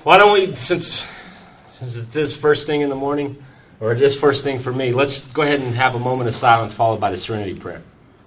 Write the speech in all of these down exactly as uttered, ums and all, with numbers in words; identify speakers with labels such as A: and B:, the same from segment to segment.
A: Why don't we, since, since it is first thing in the morning, or it is first thing for me, let's go ahead and have a moment of silence followed by the Serenity Prayer.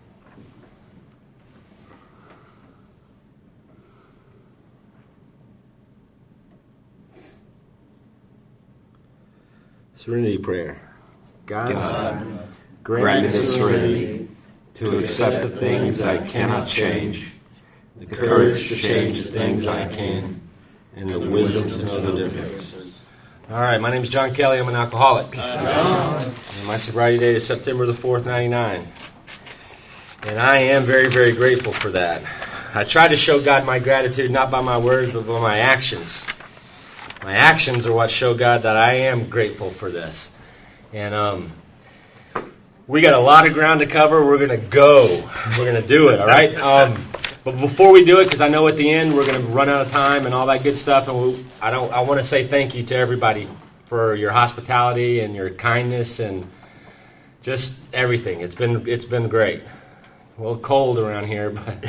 A: Serenity Prayer. God,
B: God
A: grant,
B: grant
A: me
B: me serenity to accept the things I cannot change, the courage to change the things I can, and the wisdom to know the difference.
A: All right, my name is John Kelly. I'm an alcoholic. And my sobriety date is September the fourth, ninety-nine. And I am very, very grateful for that. I try to show God my gratitude not by my words, but by my actions. My actions are what show God that I am grateful for this. And um, we got a lot of ground to cover. We're going to go. We're going to do it, all right? Um, but before we do it, because I know at the end we're going to run out of time and all that good stuff, and we, I don't. I want to say thank you to everybody for your hospitality and your kindness and just everything. It's been it's been great. A little cold around here, but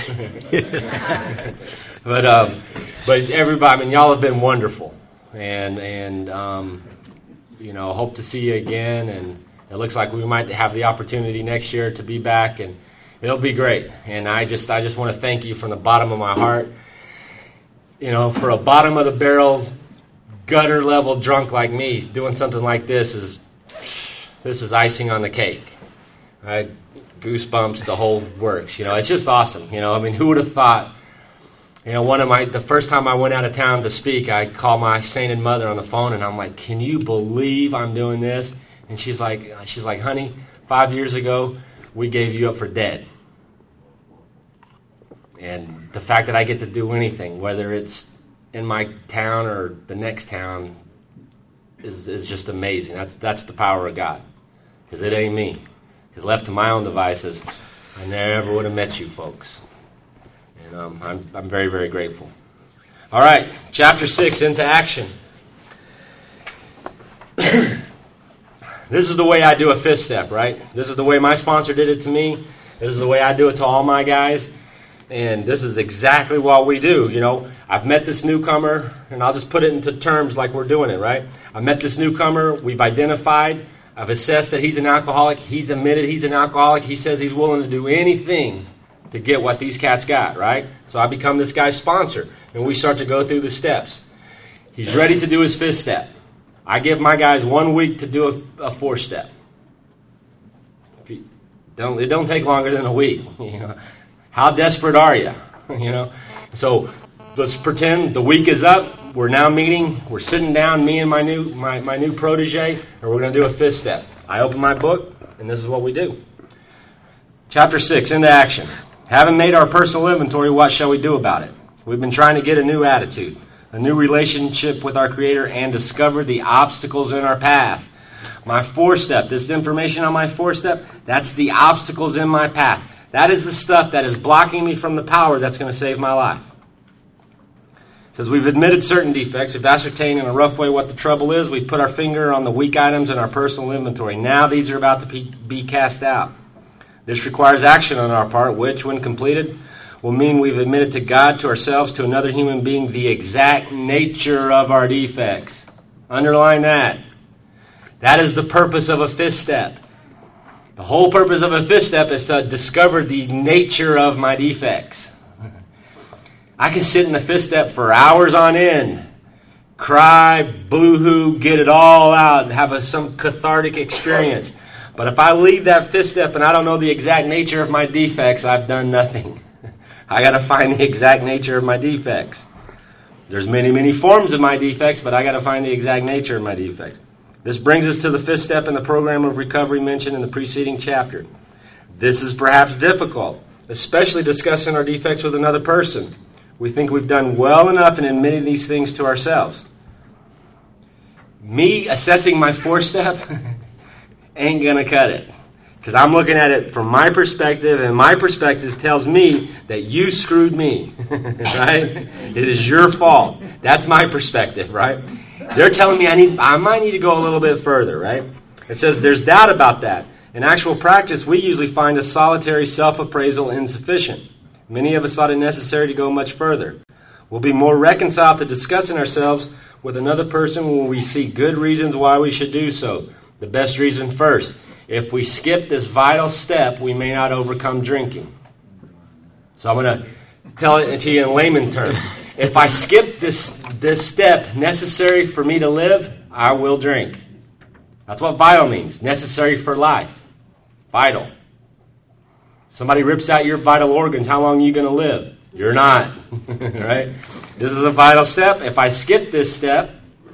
A: but um, but everybody. I mean, y'all have been wonderful. And, and um, you know, hope to see you again. And it looks like we might have the opportunity next year to be back. And it'll be great. And I just I just want to thank you from the bottom of my heart. You know, for a bottom of the barrel, gutter level drunk like me, doing something like this is, this is icing on the cake. Right? Goosebumps, the whole works. You know, it's just awesome. You know, I mean, who would have thought? You know, one of my, the first time I went out of town to speak, I called my sainted mother on the phone, and I'm like, can you believe I'm doing this? And she's like, she's like, honey, five years ago, we gave you up for dead. And the fact that I get to do anything, whether it's in my town or the next town, is, is just amazing. That's, that's the power of God. Because it ain't me. Because left to my own devices, I never would have met you folks. And um, I'm, I'm very, very grateful. All right, chapter six, into action. This is the way I do a fifth step, right? This is the way my sponsor did it to me. This is the way I do it to all my guys. And this is exactly what we do. You know, I've met this newcomer, and I'll just put it into terms like we're doing it, right? I met this newcomer. We've identified. I've assessed that he's an alcoholic. He's admitted he's an alcoholic. He says he's willing to do anything to get what these cats got, right? So I become this guy's sponsor, and we start to go through the steps. He's ready to do his fifth step. I give my guys one week to do a, a fourth step. If you don't, it don't take longer than a week. You know, how desperate are you? You know, so let's pretend the week is up. We're now meeting. We're sitting down, me and my new my, my new protege, and we're going to do a fifth step. I open my book, and this is what we do. Chapter six, into action. Having made our personal inventory, what shall we do about it? We've been trying to get a new attitude, a new relationship with our Creator, and discover the obstacles in our path. My fourth step, this information on my fourth step, that's the obstacles in my path. That is the stuff that is blocking me from the power that's going to save my life. It says we've admitted certain defects. We've ascertained in a rough way what the trouble is. We've put our finger on the weak items in our personal inventory. Now these are about to be, be cast out. This requires action on our part, which, when completed, will mean we've admitted to God, to ourselves, to another human being, the exact nature of our defects. Underline that. That is the purpose of a fifth step. The whole purpose of a fifth step is to discover the nature of my defects. I can sit in the fifth step for hours on end, cry, boo-hoo, get it all out, and have a, some cathartic experience. But if I leave that fifth step and I don't know the exact nature of my defects, I've done nothing. I got to find the exact nature of my defects. There's many, many forms of my defects, but I got to find the exact nature of my defects. This brings us to the fifth step in the program of recovery mentioned in the preceding chapter. This is perhaps difficult, especially discussing our defects with another person. We think we've done well enough in admitting these things to ourselves. Me assessing my fourth step ain't going to cut it. Because I'm looking at it from my perspective, and my perspective tells me that you screwed me, right? It is your fault. That's my perspective, right? They're telling me I need, I might need to go a little bit further, right? It says there's doubt about that. In actual practice, we usually find a solitary self-appraisal insufficient. Many of us thought it necessary to go much further. We'll be more reconciled to discussing ourselves with another person when we see good reasons why we should do so. The best reason first. If we skip this vital step, we may not overcome drinking. So I'm going to tell it to you in layman terms. If I skip this, this step necessary for me to live, I will drink. That's what vital means. Necessary for life. Vital. Somebody rips out your vital organs, how long are you going to live? You're not. Right? This is a vital step. If I skip this step,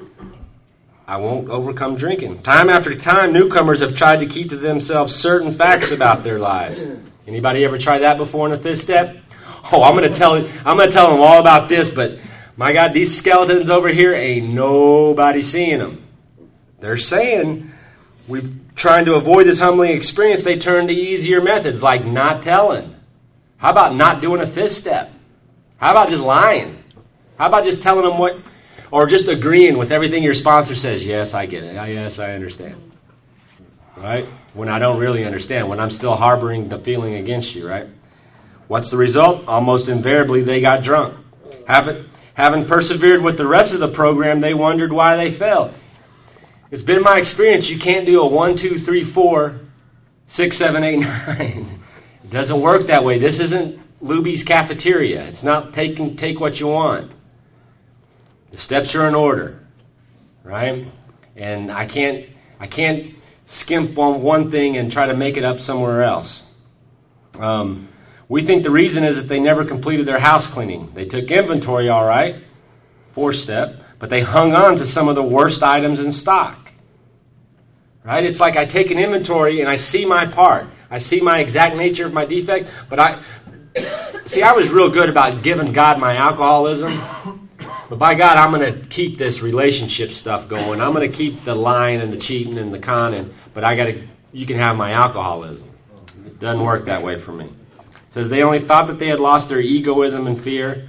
A: I won't overcome drinking. Time after time, newcomers have tried to keep to themselves certain facts about their lives. Anybody ever tried that before in the fifth step? Oh, I'm going to tell I'm going to tell them all about this, but my God, these skeletons over here, ain't nobody seeing them. They're saying, we've trying to avoid this humbling experience, they turn to easier methods like not telling. How about not doing a fifth step? How about just lying? How about just telling them what, or just agreeing with everything your sponsor says? Yes, I get it. Yes, I understand. Right? When I don't really understand, when I'm still harboring the feeling against you, right? What's the result? Almost invariably, they got drunk. Having, having persevered with the rest of the program, they wondered why they failed. It's been my experience, you can't do a one, two, three, four, six, seven, eight, nine. It doesn't work that way. This isn't Luby's cafeteria. It's not taking take what you want. The steps are in order, right? And I can't I can't skimp on one thing and try to make it up somewhere else. Um, we think the reason is that they never completed their house cleaning. They took inventory, all right, fourth step, but they hung on to some of the worst items in stock. Right? It's like I take an inventory and I see my part. I see my exact nature of my defect, but I see I was real good about giving God my alcoholism. But by God, I'm going to keep this relationship stuff going. I'm going to keep the lying and the cheating and the conning, but I got to you can have my alcoholism. It doesn't work that way for me. It says they only thought that they had lost their egoism and fear.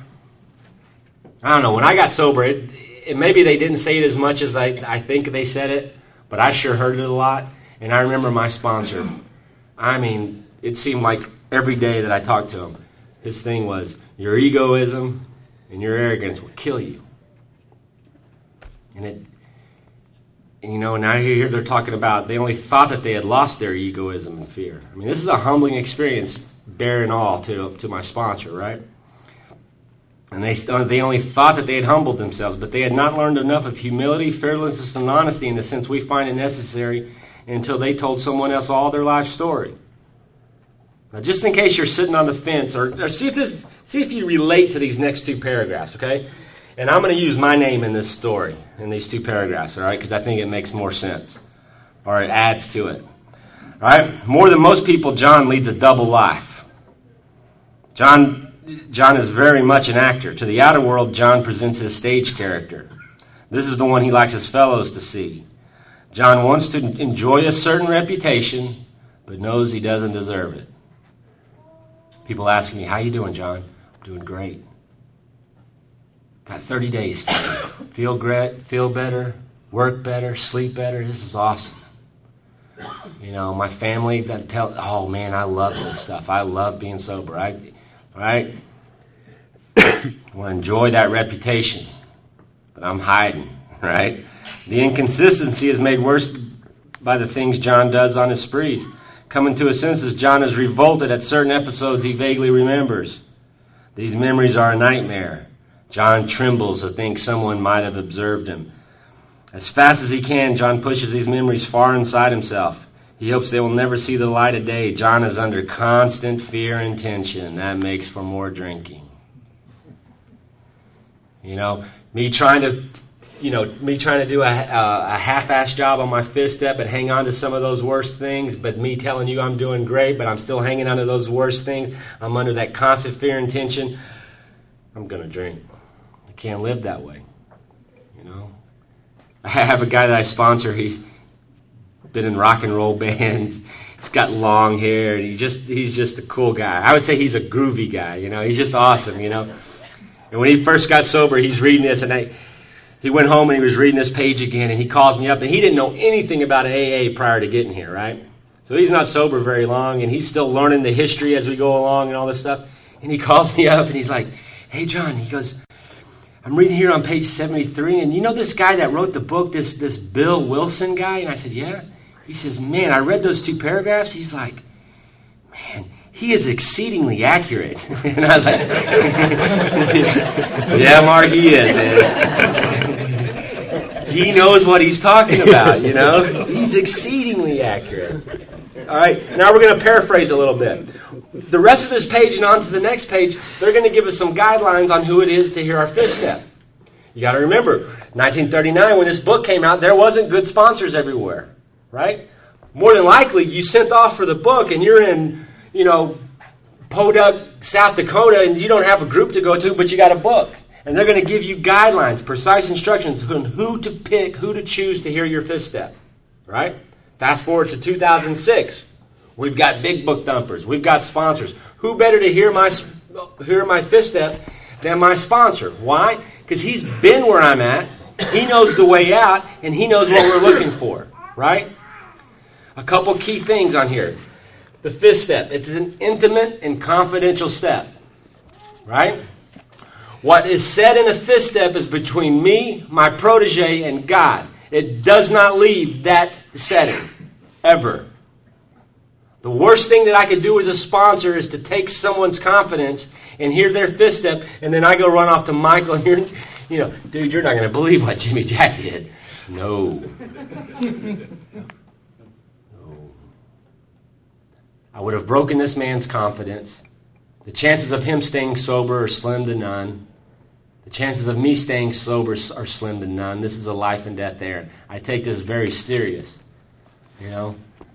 A: I don't know. When I got sober, it, it, maybe they didn't say it as much as I, I think they said it. But I sure heard it a lot, and I remember my sponsor. I mean, it seemed like every day that I talked to him, his thing was, your egoism and your arrogance will kill you. And it, and you know, now here they're talking about, they only thought that they had lost their egoism and fear. I mean, this is a humbling experience, bearing all to, to my sponsor, right? And they they only thought that they had humbled themselves, but they had not learned enough of humility, fearlessness, and honesty in the sense we find it necessary until they told someone else all their life story. Now, just in case you're sitting on the fence, or, or see if this, see if you relate to these next two paragraphs, okay? And I'm going to use my name in this story, in these two paragraphs, all right? Because I think it makes more sense, or it adds to it. All right? More than most people, John leads a double life. John. John is very much an actor. To the outer world, John presents his stage character. This is the one he likes his fellows to see. John wants to enjoy a certain reputation, but knows he doesn't deserve it. People ask me, how you doing, John? I'm doing great. Got thirty days today. Feel great, feel better, work better, sleep better. This is awesome. You know, my family that tell, oh man, I love this stuff. I love being sober. I Right? I want to enjoy that reputation, but I'm hiding, right? The inconsistency is made worse by the things John does on his sprees. Coming to his senses, John is revolted at certain episodes he vaguely remembers. These memories are a nightmare. John trembles to think someone might have observed him. As fast as he can, John pushes these memories far inside himself. He hopes they will never see the light of day. John is under constant fear and tension. That makes for more drinking. You know, me trying to, you know, me trying to do a, a, a half-assed job on my fifth step and hang on to some of those worst things, but me telling you I'm doing great, but I'm still hanging on to those worst things. I'm under that constant fear and tension. I'm going to drink. I can't live that way. You know, I have a guy that I sponsor. He's been in rock and roll bands. He's got long hair, and he just he's just a cool guy. I would say he's a groovy guy, you know. He's just awesome, you know. And when he first got sober, he's reading this, and I, he went home and he was reading this page again, and he calls me up, and he didn't know anything about A A prior to getting here, right? So he's not sober very long, and he's still learning the history as we go along and all this stuff. And he calls me up, and he's like, hey, John, he goes, I'm reading here on page seventy-three, and you know this guy that wrote the book, this, this Bill Wilson guy? And I said, yeah. He says, man, I read those two paragraphs. He's like, man, he is exceedingly accurate. And I was like, yeah, Mark, he is, man. He knows what he's talking about, you know? He's exceedingly accurate. All right, now we're going to paraphrase a little bit. The rest of this page and on to the next page, they're going to give us some guidelines on who it is to hear our fifth step. You got to remember, nineteen thirty-nine, when this book came out, there wasn't good sponsors everywhere, right? More than likely, you sent off for the book and you're in, you know, Podunk, South Dakota, and you don't have a group to go to, but you got a book. And they're going to give you guidelines, precise instructions on who to pick, who to choose to hear your fifth step, right? Fast forward to two thousand six. We've got big book thumpers. We've got sponsors. Who better to hear my hear my fifth step than my sponsor? Why? Because he's been where I'm at. He knows the way out, and he knows what we're looking for, right? A couple key things on here. The fifth step. It's an intimate and confidential step, right? What is said in the fifth step is between me, my protege, and God. It does not leave that setting, ever. The worst thing that I could do as a sponsor is to take someone's confidence and hear their fifth step, and then I go run off to Michael and you're, you know, dude, you're not going to believe what Jimmy Jack did. No. No. I would have broken this man's confidence. The chances of him staying sober are slim to none. The chances of me staying sober are slim to none. This is a life and death errand. I take this very serious, you know.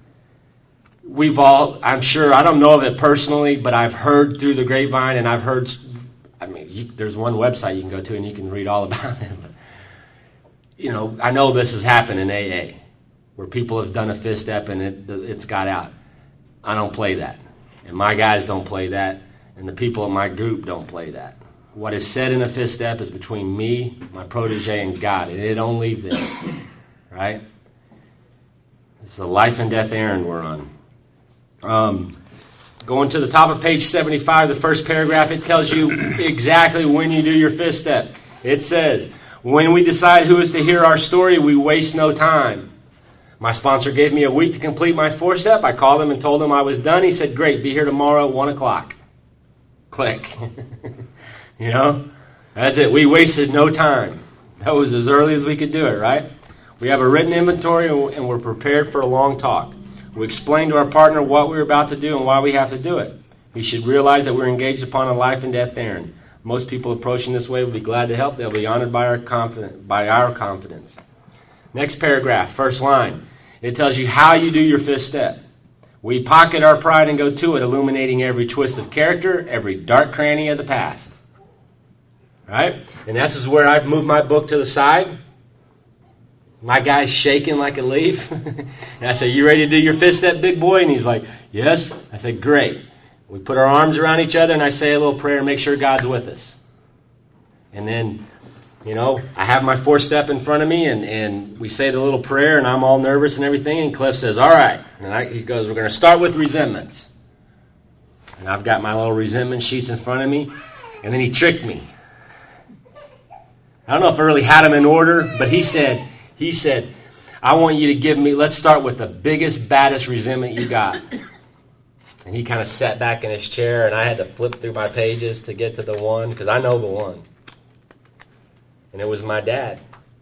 A: We've all, I'm sure, I don't know of it personally, but I've heard through the grapevine, and I've heard, I mean, you, there's one website you can go to and you can read all about it. But, you know, I know this has happened in A A, where people have done a fifth step and it, it's got out. I don't play that. And my guys don't play that. And the people in my group don't play that. What is said in a fifth step is between me, my protege, and God. And it don't leave there. Right? It's a life and death errand we're on. Um, going to the top of page seventy-five, the first paragraph, it tells you exactly when you do your fifth step. It says, when we decide who is to hear our story, we waste no time. My sponsor gave me a week to complete my fourth step. I called him and told him I was done. He said, great, be here tomorrow at one o'clock. Click. You know, that's it. We wasted no time. That was as early as we could do it, right? We have a written inventory and we're prepared for a long talk. We explained to our partner what we were about to do and why we have to do it. He should realize that we're engaged upon a life and death errand. Most people approaching this way will be glad to help. They'll be honored by our confidence. By our confidence. Next paragraph, first line. It tells you how you do your fifth step. We pocket our pride and go to it, illuminating every twist of character, every dark cranny of the past. Right? And this is where I've moved my book to the side. My guy's shaking like a leaf. And I say, you ready to do your fifth step, big boy? And he's like, yes. I said, great. We put our arms around each other and I say a little prayer and make sure God's with us. And then, you know, I have my fourth step in front of me and, and we say the little prayer and I'm all nervous and everything. And Cliff says, all right. And I, he goes, we're going to start with resentments. And I've got my little resentment sheets in front of me. And then he tricked me. I don't know if I really had them in order, but he said, He said, I want you to give me, let's start with the biggest, baddest resentment you got. And he kind of sat back in his chair, and I had to flip through my pages to get to the one, because I know the one. And it was my dad.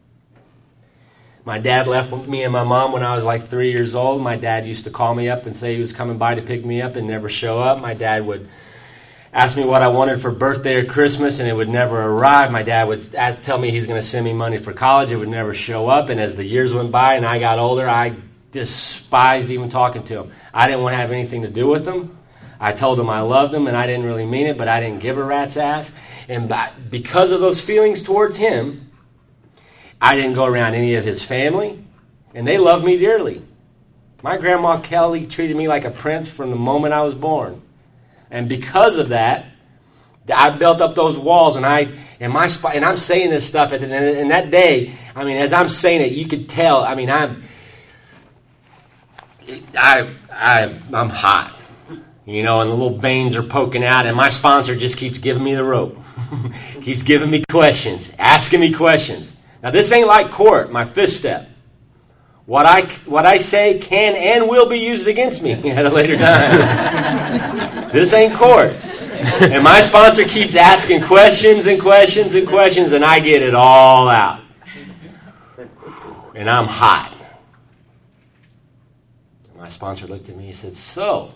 A: My dad left with me and my mom when I was like three years old. My dad used to call me up and say he was coming by to pick me up and never show up. My dad would ask me what I wanted for birthday or Christmas, and it would never arrive. My dad would ask, tell me he's going to send me money for college. It would never show up. And as the years went by and I got older, I despised even talking to him. I didn't want to have anything to do with him. I told him I loved him, and I didn't really mean it, but I didn't give a rat's ass. And by, because of those feelings towards him, I didn't go around any of his family, and they loved me dearly. My grandma Kelly treated me like a prince from the moment I was born. And because of that, I built up those walls, and I and my and I'm saying this stuff at the and that day. I mean, as I'm saying it, you could tell. I mean, I'm I I I'm hot. You know, and the little veins are poking out, and my sponsor just keeps giving me the rope. He's giving me questions, asking me questions. Now, this ain't like court, my fifth step. What I, what I say can and will be used against me at a later time. This ain't court. And my sponsor keeps asking questions and questions and questions, and I get it all out. And I'm hot. My sponsor looked at me and said, so,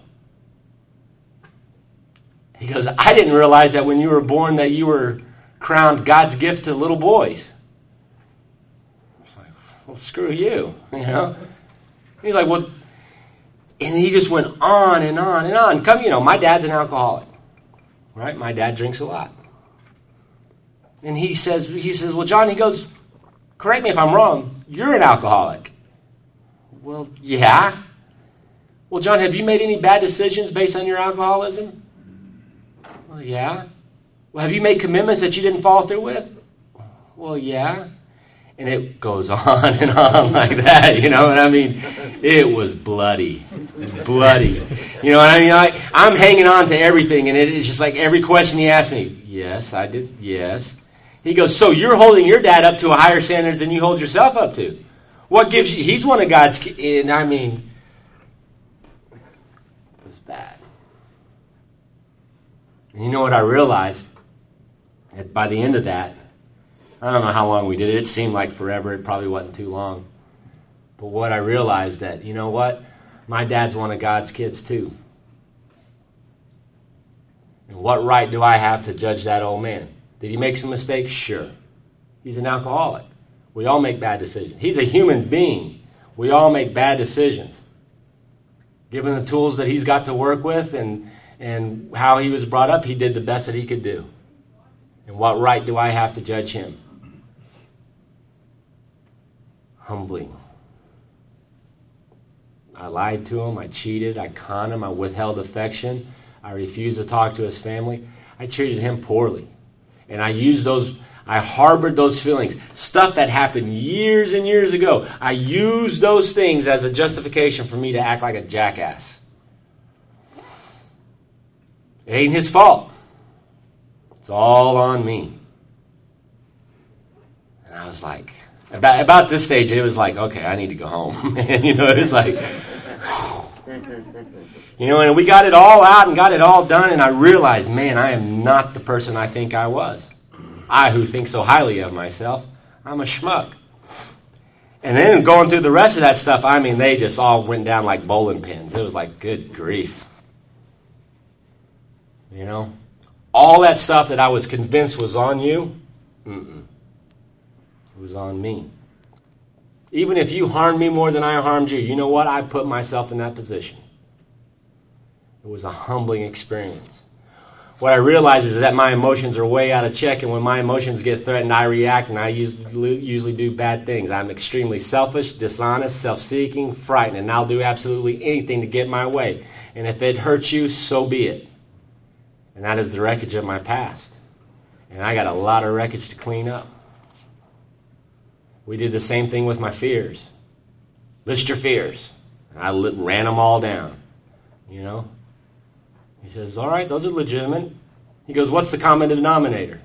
A: he goes, I didn't realize that when you were born that you were crowned God's gift to little boys. I was like, well, screw you, you know. He's like, well, and he just went on and on and on. Come, you know, my dad's an alcoholic, right? My dad drinks a lot. And he says, he says, well, John, he goes, correct me if I'm wrong, you're an alcoholic. Well, yeah. Well, John, have you made any bad decisions based on your alcoholism? Well, yeah. Well, have you made commitments that you didn't follow through with? Well, yeah. And it goes on and on like that, you know. And I mean, it was bloody, bloody. You know what I mean? I, I'm hanging on to everything, and it is just like every question he asked me. Yes, I did. Yes. He goes, so you're holding your dad up to a higher standards than you hold yourself up to. What gives you? He's one of God's. And I mean, it was bad. And you know what I realized? That by the end of that, I don't know how long we did it. It seemed like forever. It probably wasn't too long. But what I realized that, you know what? My dad's one of God's kids too. And what right do I have to judge that old man? Did he make some mistakes? Sure. He's an alcoholic. We all make bad decisions. He's a human being. We all make bad decisions. Given the tools that he's got to work with and, and how he was brought up, he did the best that he could do. And what right do I have to judge him? Humbling. I lied to him. I cheated. I conned him. I withheld affection. I refused to talk to his family. I treated him poorly. And I used those, I harbored those feelings. Stuff that happened years and years ago. I used those things as a justification for me to act like a jackass. It ain't his fault. It's all on me. And I was like, about, about this stage, it was like, okay, I need to go home. And, you know, it was like, you know, and we got it all out and got it all done, and I realized, man, I am not the person I think I was. I who think so highly of myself, I'm a schmuck. And then going through the rest of that stuff, I mean, they just all went down like bowling pins. It was like, good grief. You know? All that stuff that I was convinced was on you, mm-mm. It was on me. Even if you harmed me more than I harmed you, you know what? I put myself in that position. It was a humbling experience. What I realized is that my emotions are way out of check, and when my emotions get threatened, I react, and I usually, usually do bad things. I'm extremely selfish, dishonest, self-seeking, frightened, and I'll do absolutely anything to get my way. And if it hurts you, so be it. And that is the wreckage of my past. And I got a lot of wreckage to clean up. We did the same thing with my fears. List your fears. And I li- ran them all down. You know? He says, all right, those are legitimate. He goes, what's the common denominator?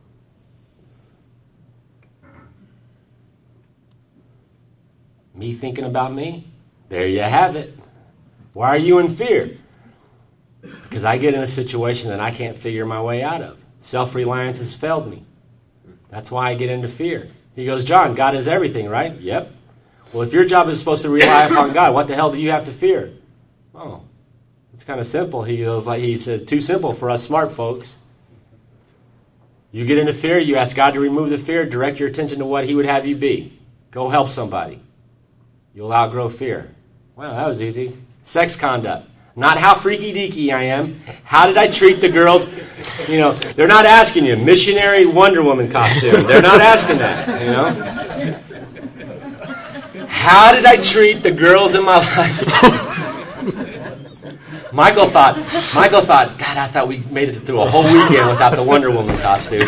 A: Me thinking about me? There you have it. Why are you in fear? Because I get in a situation that I can't figure my way out of. Self-reliance has failed me. That's why I get into fear. He goes, John, God is everything, right? Yep. Well, if your job is supposed to rely upon God, what the hell do you have to fear? Oh, it's kind of simple. He goes like he said, too simple for us smart folks. You get into fear, you ask God to remove the fear, direct your attention to what he would have you be. Go help somebody. You'll outgrow fear. Well, that was easy. Sex conduct. Not how freaky-deaky I am. How did I treat the girls? You know, they're not asking you, missionary Wonder Woman costume. They're not asking that, you know. How did I treat the girls in my life? Michael thought, Michael thought, God, I thought we made it through a whole weekend without the Wonder Woman costume.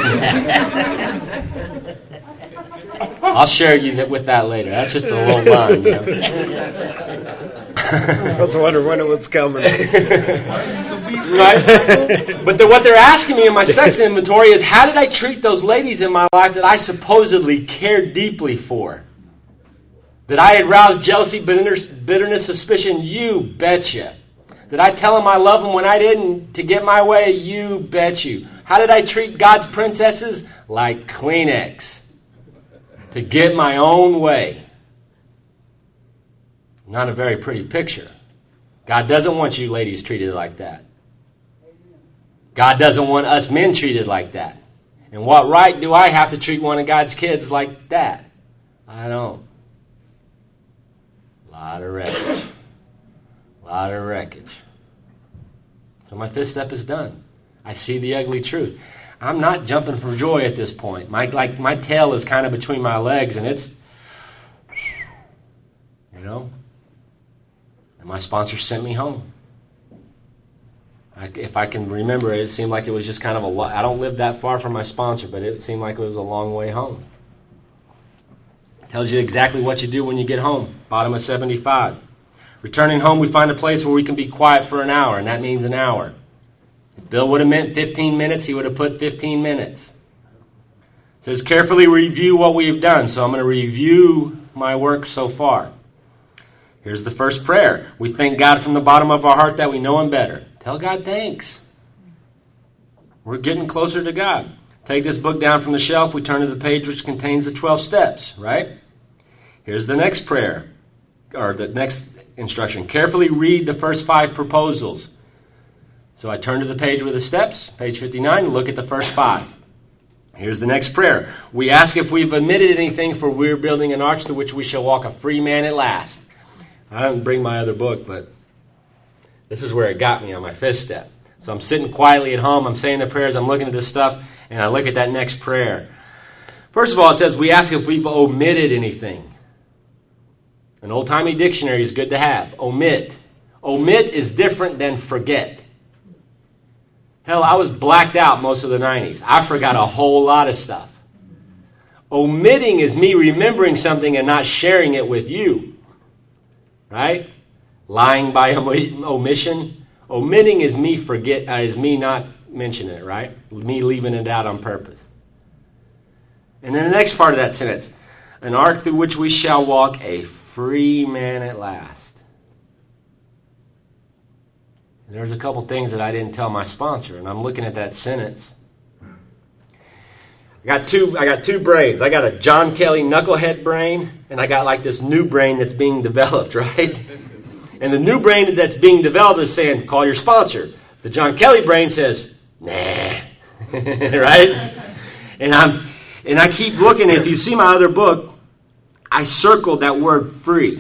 A: I'll share you with that later. That's just a little line, you know.
C: I was wondering when it was coming.
A: Right? But the, what they're asking me in my sex inventory is, how did I treat those ladies in my life that I supposedly cared deeply for? That I had roused jealousy, bitterness, bitterness, suspicion? You betcha. Did I tell them I love them when I didn't to get my way? You bet you. How did I treat God's princesses? Like Kleenex. To get my own way. Not a very pretty picture. God doesn't want you ladies treated like that. God doesn't want us men treated like that. And what right do I have to treat one of God's kids like that? I don't. A lot of wreckage. A lot of wreckage. So my fifth step is done. I see the ugly truth. I'm not jumping for joy at this point. My like my tail is kind of between my legs, and it's, you know. And my sponsor sent me home. I, if I can remember it, it seemed like it was just kind of a lot. I don't live that far from my sponsor, but it seemed like it was a long way home. It tells you exactly what you do when you get home. Bottom of seventy-five. Returning home, we find a place where we can be quiet for an hour, and that means an hour. If Bill would have meant fifteen minutes, he would have put fifteen minutes. It says, carefully review what we've done. So I'm going to review my work so far. Here's the first prayer. We thank God from the bottom of our heart that we know Him better. Tell God thanks. We're getting closer to God. Take this book down from the shelf. We turn to the page which contains the twelve steps, right? Here's the next prayer, or the next instruction. Carefully read the first five proposals. So I turn to the page with the steps, page fifty-nine, and look at the first five. Here's the next prayer. We ask if we've omitted anything, for we're building an arch to which we shall walk a free man at last. I didn't bring my other book, but this is where it got me on my fifth step. So I'm sitting quietly at home, I'm saying the prayers, I'm looking at this stuff, and I look at that next prayer. First of all, it says, we ask if we've omitted anything. An old-timey dictionary is good to have. Omit. Omit is different than forget. Hell, I was blacked out most of the nineties. I forgot a whole lot of stuff. Omitting is me remembering something and not sharing it with you. Right? Lying by omission. Omitting is me forget uh, is me not mentioning it, right? Me leaving it out on purpose. And then the next part of that sentence, an ark through which we shall walk a free man at last. And there's a couple things that I didn't tell my sponsor, and I'm looking at that sentence. I got two I got two brains. I got a John Kelly knucklehead brain, and I got like this new brain that's being developed, right? And the new brain that's being developed is saying, call your sponsor. The John Kelly brain says, nah. Right? And I'm and I keep looking. If you see my other book, I circled that word free.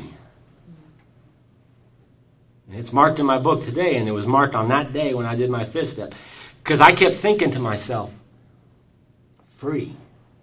A: And it's marked in my book today, and it was marked on that day when I did my fifth step. Because I kept thinking to myself, free.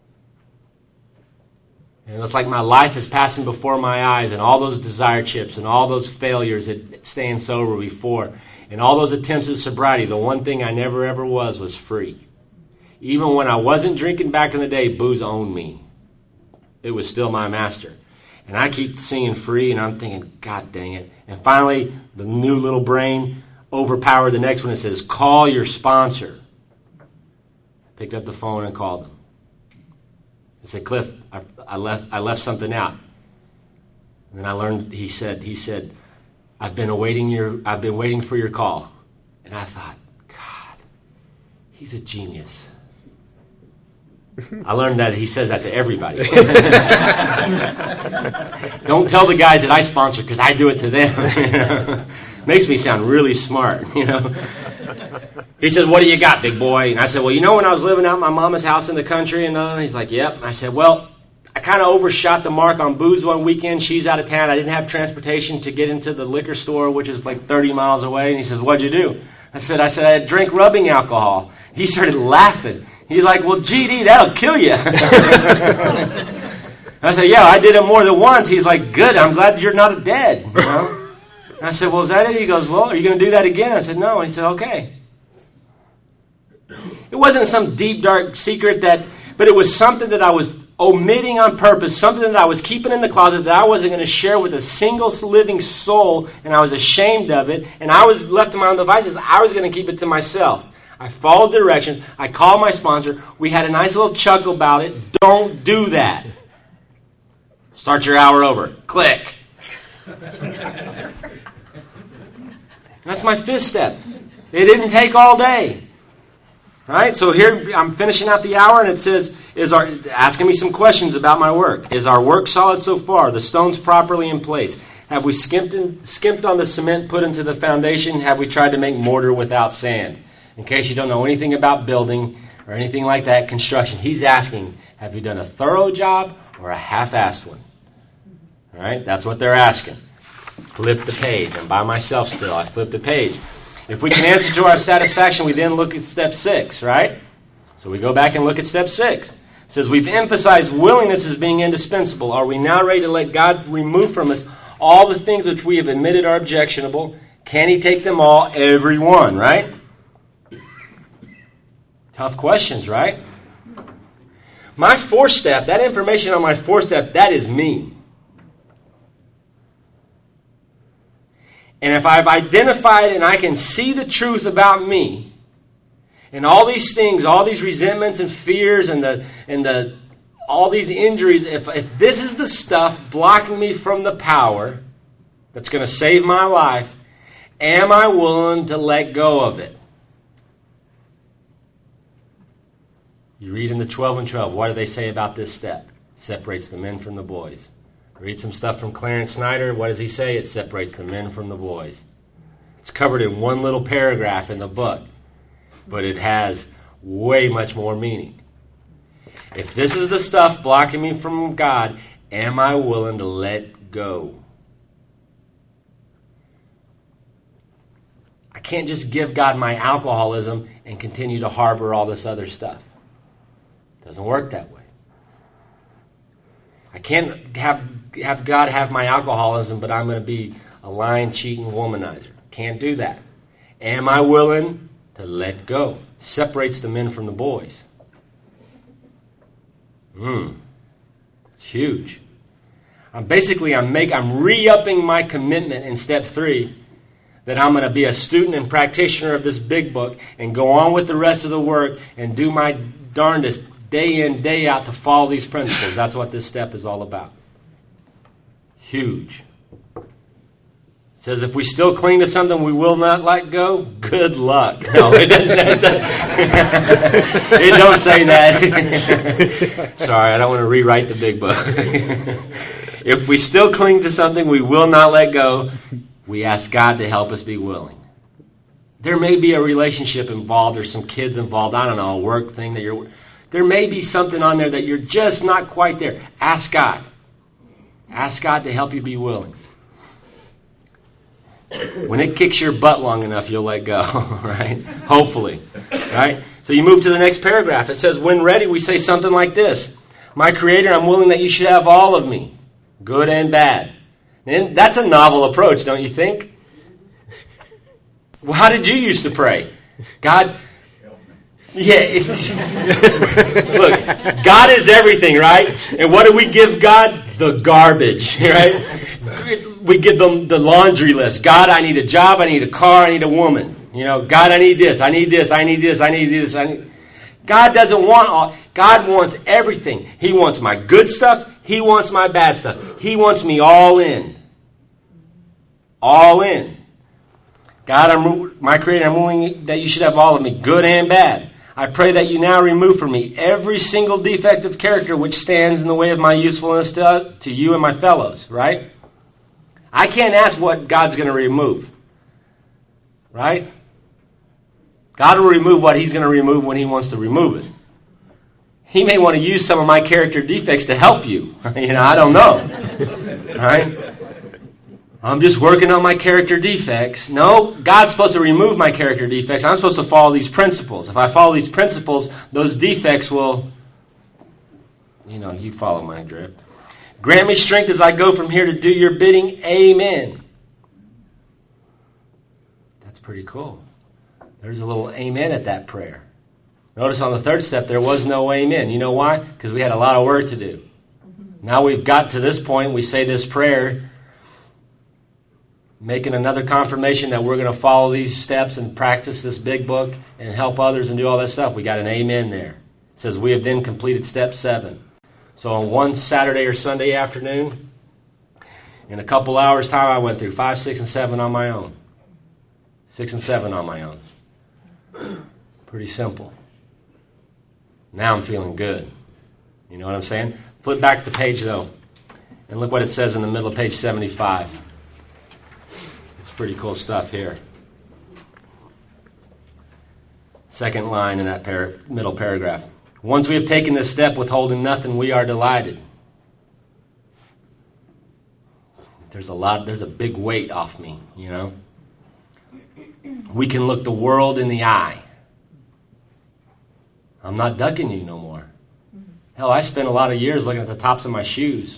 A: And it's like my life is passing before my eyes, and all those desire chips and all those failures at staying sober before, and all those attempts at sobriety, the one thing I never ever was was free. Even when I wasn't drinking back in the day, booze owned me. It was still my master. And I keep singing free, and I'm thinking, God dang it. And finally, the new little brain overpowered the next one and says, call your sponsor. I picked up the phone and called him. I said, Cliff, I, I left I left something out. And then I learned, he said, he said, I've been awaiting your I've been waiting for your call. And I thought, God, he's a genius. I learned that he says that to everybody. Don't tell the guys that I sponsor, because I do it to them. Makes me sound really smart, you know. He says, what do you got, big boy? And I said, well, you know, when I was living out in my mama's house in the country, and uh, he's like, yep. And I said, well, I kind of overshot the mark on booze one weekend. She's out of town. I didn't have transportation to get into the liquor store, which is like thirty miles away. And he says, what'd you do? I said, I said, I drank rubbing alcohol. He started laughing. He's like, well, G D, that'll kill you. I said, yeah, I did it more than once. He's like, good, I'm glad you're not dead. You know? And I said, well, is that it? He goes, well, are you going to do that again? I said, no. And he said, okay. It wasn't some deep, dark secret, that, but it was something that I was omitting on purpose something that I was keeping in the closet that I wasn't going to share with a single living soul, and I was ashamed of it, and I was left to my own devices. I was going to keep it to myself. I followed directions. I called my sponsor. We had a nice little chuckle about it. Don't do that. Start your hour over. Click. That's my fifth step. It didn't take all day. Right? So here I'm finishing out the hour, and it says, "Is our asking me some questions about my work. Is our work solid so far? The stones properly in place? Have we skimped, in, skimped on the cement put into the foundation? Have we tried to make mortar without sand?" In case you don't know anything about building or anything like that, construction, he's asking, have you done a thorough job or a half-assed one? All right? That's what they're asking. Flip the page. I'm by myself still. I flipped the page. If we can answer to our satisfaction, we then look at step six, right? So we go back and look at step six. It says, we've emphasized willingness as being indispensable. Are we now ready to let God remove from us all the things which we have admitted are objectionable? Can he take them all? Every one, right? Tough questions, right? My fourth step, that information on my fourth step, that is me. And if I've identified and I can see the truth about me, and all these things, all these resentments and fears and the and the all these injuries, if, if this is the stuff blocking me from the power that's going to save my life, am I willing to let go of it? You read in the twelve and twelve, what do they say about this step? It separates the men from the boys. Read some stuff from Clarence Snyder. What does he say? It separates the men from the boys. It's covered in one little paragraph in the book, but it has way much more meaning. If this is the stuff blocking me from God, am I willing to let go? I can't just give God my alcoholism and continue to harbor all this other stuff. It doesn't work that way. I can't have have God have my alcoholism, but I'm going to be a lying, cheating womanizer. Can't do that. Am I willing to let go? Separates the men from the boys. Hmm. It's huge. I'm basically I'm make I'm re-upping my commitment in step three that I'm going to be a student and practitioner of this big book and go on with the rest of the work and do my darndest day in, day out to follow these principles. That's what this step is all about. Huge. It says if we still cling to something we will not let go, good luck. No, it doesn't. It don't say that. Sorry, I don't want to rewrite the big book. If we still cling to something we will not let go, we ask God to help us be willing. There may be a relationship involved or some kids involved. I don't know, a work thing that you're... There may be something on there that you're just not quite there. Ask God. Ask God to help you be willing. When it kicks your butt long enough, you'll let go, right? Hopefully, right? So you move to the next paragraph. It says, when ready, we say something like this. My Creator, I'm willing that you should have all of me, good and bad. And that's a novel approach, don't you think? Well, how did you used to pray? God... Yeah, look, God is everything, right? And what do we give God? The garbage, right? We give them the laundry list. God, I need a job, I need a car, I need a woman. You know, God, I need this, I need this, I need this, I need this. I need... God doesn't want all. God wants everything. He wants my good stuff. He wants my bad stuff. He wants me all in. All in. God, I'm my Creator, I'm willing that you should have all of me, good and bad. I pray that you now remove from me every single defect of character which stands in the way of my usefulness to, to you and my fellows, right? I can't ask what God's going to remove, right? God will remove what he's going to remove when he wants to remove it. He may want to use some of my character defects to help you. You know, I don't know, right? I'm just working on my character defects. No, God's supposed to remove my character defects. I'm supposed to follow these principles. If I follow these principles, those defects will, you know, you follow my drift. Grant me strength as I go from here to do your bidding. Amen. That's pretty cool. There's a little amen at that prayer. Notice on the third step, there was no amen. You know why? Because we had a lot of work to do. Now we've got to this point, we say this prayer, making another confirmation that we're going to follow these steps and practice this big book and help others and do all that stuff. We got an amen there. It says, we have then completed step seven. So on one Saturday or Sunday afternoon, in a couple hours' time, I went through five, six, and seven on my own. Six and seven on my own. Pretty simple. Now I'm feeling good. You know what I'm saying? Flip back the page, though, and look what it says in the middle of page seventy-five. It's pretty cool stuff here. Second line in that par- middle paragraph. Once we have taken this step, withholding nothing, we are delighted. There's a lot, there's a big weight off me, you know. We can look the world in the eye. I'm not ducking you no more. Hell, I spent a lot of years looking at the tops of my shoes,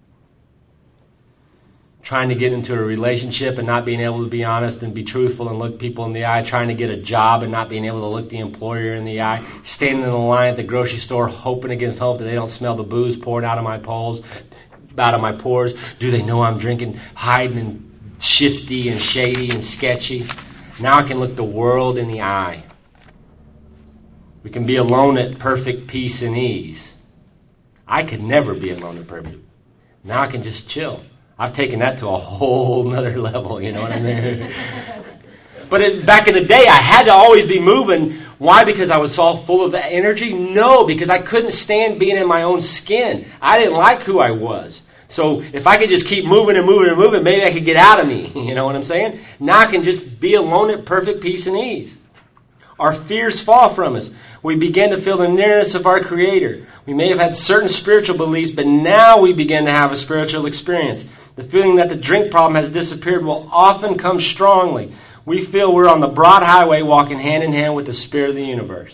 A: trying to get into a relationship and not being able to be honest and be truthful and look people in the eye, trying to get a job and not being able to look the employer in the eye, standing in the line at the grocery store hoping against hope that they don't smell the booze pouring out of my pores, out of my pores. Do they know I'm drinking, hiding and shifty and shady and sketchy? Now I can look the world in the eye. We can be alone at perfect peace and ease. I could never be alone at perfect. Now I can just chill. I've taken that to a whole nother level, you know what I mean? But it, back in the day, I had to always be moving. Why? Because I was all full of energy? No, because I couldn't stand being in my own skin. I didn't like who I was. So if I could just keep moving and moving and moving, maybe I could get out of me. You know what I'm saying? Now I can just be alone at perfect peace and ease. Our fears fall from us. We begin to feel the nearness of our Creator. We may have had certain spiritual beliefs, but now we begin to have a spiritual experience. The feeling that the drink problem has disappeared will often come strongly. We feel we're on the broad highway walking hand in hand with the Spirit of the universe.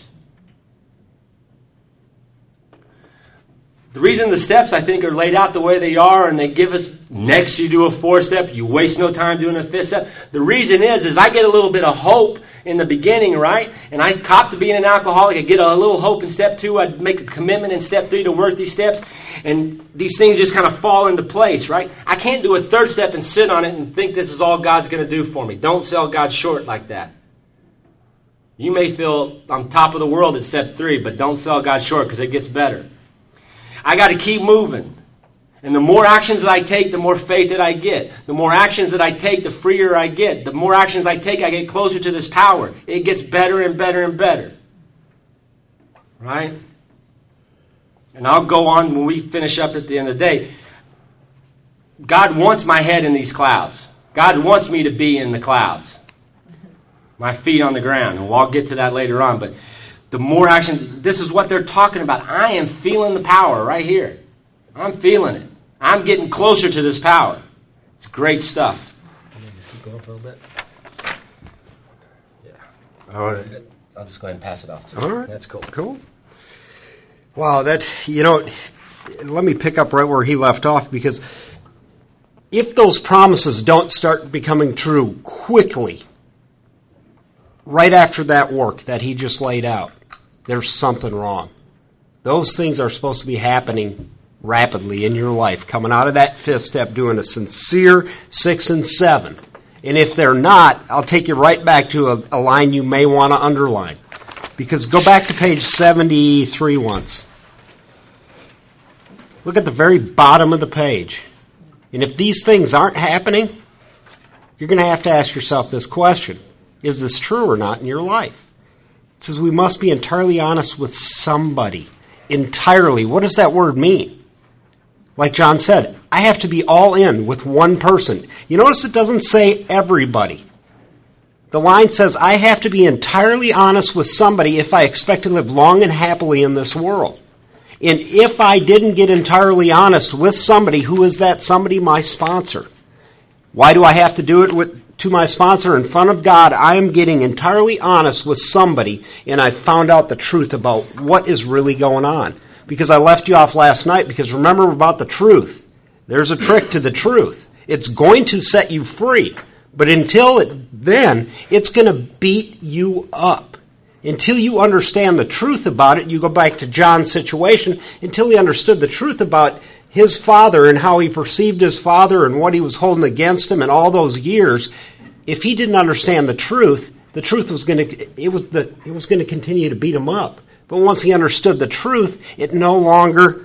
A: The reason the steps, I think, are laid out the way they are and they give us, next you do a fourth step, you waste no time doing a fifth step. The reason is, is I get a little bit of hope in the beginning, right? And I cop to being an alcoholic. I get a little hope in step two. I'd make a commitment in step three to work these steps. And these things just kind of fall into place, right? I can't do a third step and sit on it and think this is all God's going to do for me. Don't sell God short like that. You may feel on top of the world at step three, but don't sell God short because it gets better. I got to keep moving. And the more actions that I take, the more faith that I get. The more actions that I take, the freer I get. The more actions I take, I get closer to this power. It gets better and better and better. Right? And I'll go on when we finish up at the end of the day. God wants my head in these clouds. God wants me to be in the clouds. My feet on the ground. And I'll get to that later on. But the more actions, this is what they're talking about. I am feeling the power right here. I'm feeling it. I'm getting closer to this power. It's great stuff. Can I just keep going for a little bit? Yeah. All right. I'll just go ahead and pass it off to you.
C: All right.
A: That's cool.
C: Cool. Wow, that, you know, let me pick up right where he left off, because if those promises don't start becoming true quickly, right after that work that he just laid out, there's something wrong. Those things are supposed to be happening rapidly in your life, coming out of that fifth step, doing a sincere six and seven. And if they're not, I'll take you right back to a, a line you may want to underline. Because go back to page seventy-three once. Look at the very bottom of the page. And if these things aren't happening, you're going to have to ask yourself this question. Is this true or not in your life? It says we must be entirely honest with somebody. Entirely. What does that word mean? Like John said, I have to be all in with one person. You notice it doesn't say everybody. The line says I have to be entirely honest with somebody if I expect to live long and happily in this world. And if I didn't get entirely honest with somebody, who is that somebody? My sponsor. Why do I have to do it with to my sponsor? In front of God, I am getting entirely honest with somebody, and I found out the truth about what is really going on. Because I left you off last night, because remember about the truth. There's a trick to the truth. It's going to set you free. But until it, then, it's going to beat you up. Until you understand the truth about it, you go back to John's situation, until he understood the truth about his father and how he perceived his father and what he was holding against him and all those years, if he didn't understand the truth, the truth was going to it was the it was going to continue to beat him up. But once he understood the truth, it no longer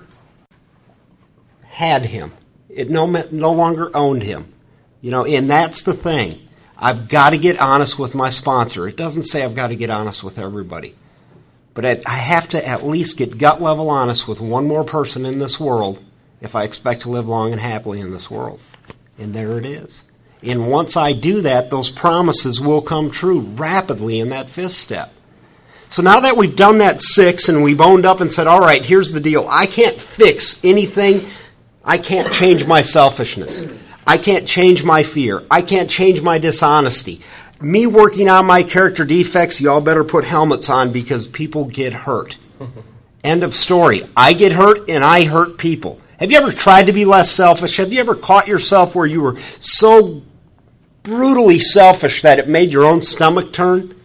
C: had him. It no no longer owned him. You know, and that's the thing. I've got to get honest with my sponsor. It doesn't say I've got to get honest with everybody. But I, I have to at least get gut level honest with one more person in this world if I expect to live long and happily in this world. And there it is. And once I do that, those promises will come true rapidly in that fifth step. So now that we've done that six and we've owned up and said, all right, here's the deal. I can't fix anything. I can't change my selfishness. I can't change my fear. I can't change my dishonesty. Me working on my character defects, y'all better put helmets on because people get hurt. End of story. I get hurt and I hurt people. Have you ever tried to be less selfish? Have you ever caught yourself where you were so brutally selfish that it made your own stomach turn?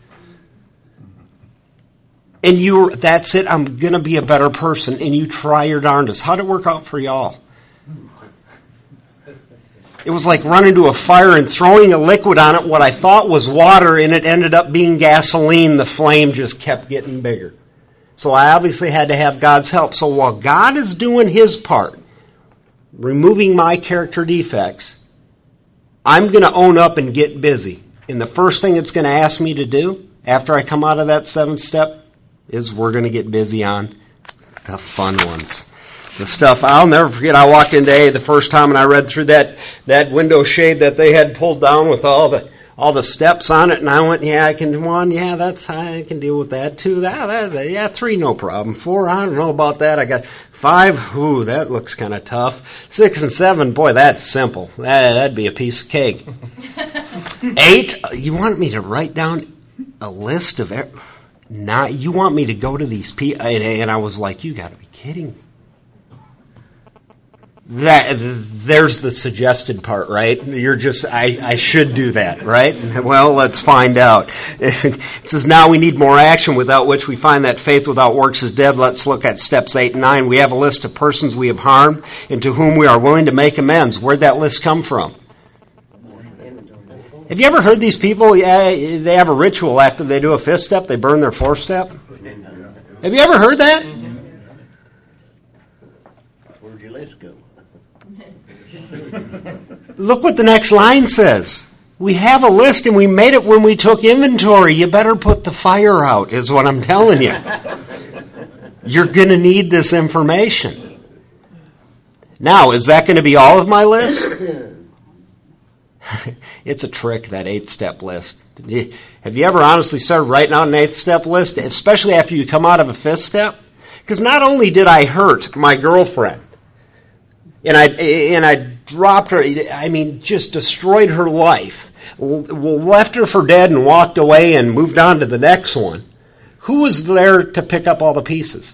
C: And you were, that's it, I'm going to be a better person, and you try your darndest. How'd it work out for y'all? It was like running to a fire and throwing a liquid on it, what I thought was water, and it ended up being gasoline. The flame just kept getting bigger. So I obviously had to have God's help. So while God is doing his part, removing my character defects, I'm going to own up and get busy. And the first thing it's going to ask me to do after I come out of that seventh step is we're going to get busy on the fun ones. The stuff, I'll never forget, I walked into A the first time and I read through that, that window shade that they had pulled down with all the all the steps on it, and I went, yeah, I can, one, yeah, that's, I can deal with that. Two, that, that's a, yeah, three, no problem. Four, I don't know about that. I got five, ooh, that looks kind of tough. Six and seven, boy, that's simple. That, that'd be a piece of cake. Eight, you want me to write down a list of, er- not, you want me to go to these people, and, and I was like, you got to be kidding me. That there's the suggested part, right? You're just, I, I should do that, right? Well, let's find out. It says, now we need more action, without which we find that faith without works is dead. Let's look at steps eight and nine. We have a list of persons we have harmed and to whom we are willing to make amends. Where'd that list come from? Have you ever heard these people, yeah, they have a ritual after they do a fifth step, they burn their fourth step? Have you ever heard that?
D: Where'd your list go?
C: Look what the next line says. We have a list and we made it when we took inventory. You better put the fire out, is what I'm telling you. You're going to need this information. Now, is that going to be all of my list? It's a trick, that eight-step list. Have you ever honestly started writing out an eighth-step list, especially after you come out of a fifth step? Because not only did I hurt my girlfriend, and I and I dropped her, I mean, just destroyed her life, left her for dead and walked away and moved on to the next one. Who was there to pick up all the pieces?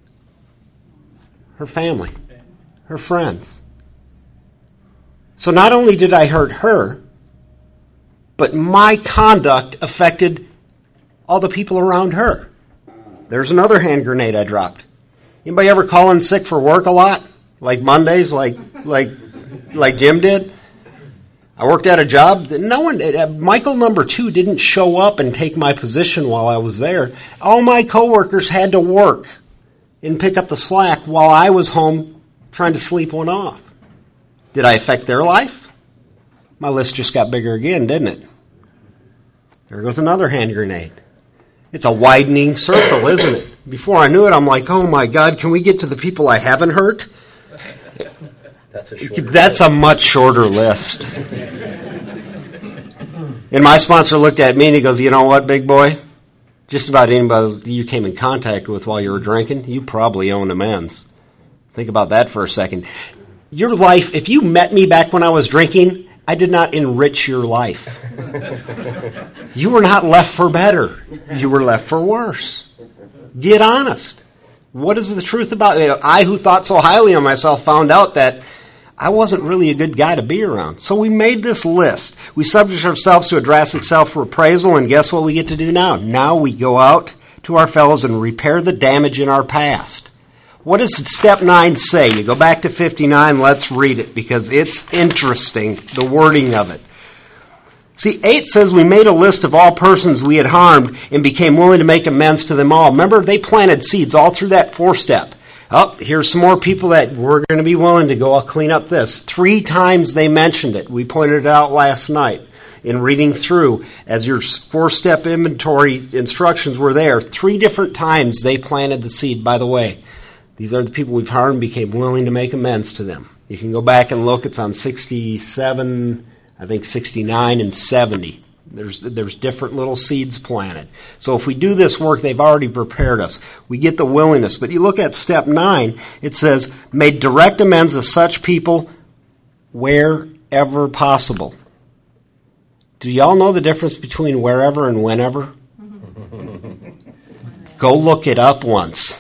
C: Her family, her friends. So not only did I hurt her, but my conduct affected all the people around her. There's another hand grenade I dropped. Anybody ever call in sick for work a lot? Like Mondays, like like like Jim did? I worked at a job that no one, Michael number two didn't show up and take my position while I was there. All my coworkers had to work and pick up the slack while I was home trying to sleep one off. Did I affect their life? My list just got bigger again, didn't it? There goes another hand grenade. It's a widening circle, isn't it? Before I knew it, I'm like, oh my God, can we get to the people I haven't hurt?
A: That's a, shorter
C: That's a much shorter list. And my sponsor looked at me and he goes, you know what, big boy? Just about anybody you came in contact with while you were drinking, you probably own amends. Think about that for a second. Your life, if you met me back when I was drinking, I did not enrich your life. You were not left for better. You were left for worse. Get honest. What is the truth about it? I, who thought so highly of myself, found out that I wasn't really a good guy to be around. So we made this list. We subject ourselves to a drastic self-appraisal, and guess what we get to do now? Now we go out to our fellows and repair the damage in our past. What does step nine say? You go back to fifty-nine, let's read it because it's interesting, the wording of it. See, eight says we made a list of all persons we had harmed and became willing to make amends to them all. Remember, they planted seeds all through that four step. Oh, here's some more people that we're going to be willing to go, I'll clean up this. Three times they mentioned it. We pointed it out last night in reading through. As your four-step inventory instructions were there, three different times they planted the seed, by the way. These are the people we've harmed, became willing to make amends to them. You can go back and look. It's on sixty-seven, I think sixty-nine and seventy. There's there's different little seeds planted. So if we do this work, they've already prepared us. We get the willingness. But you look at step nine, it says, made direct amends to such people wherever possible. Do y'all know the difference between wherever and whenever? Go look it up once.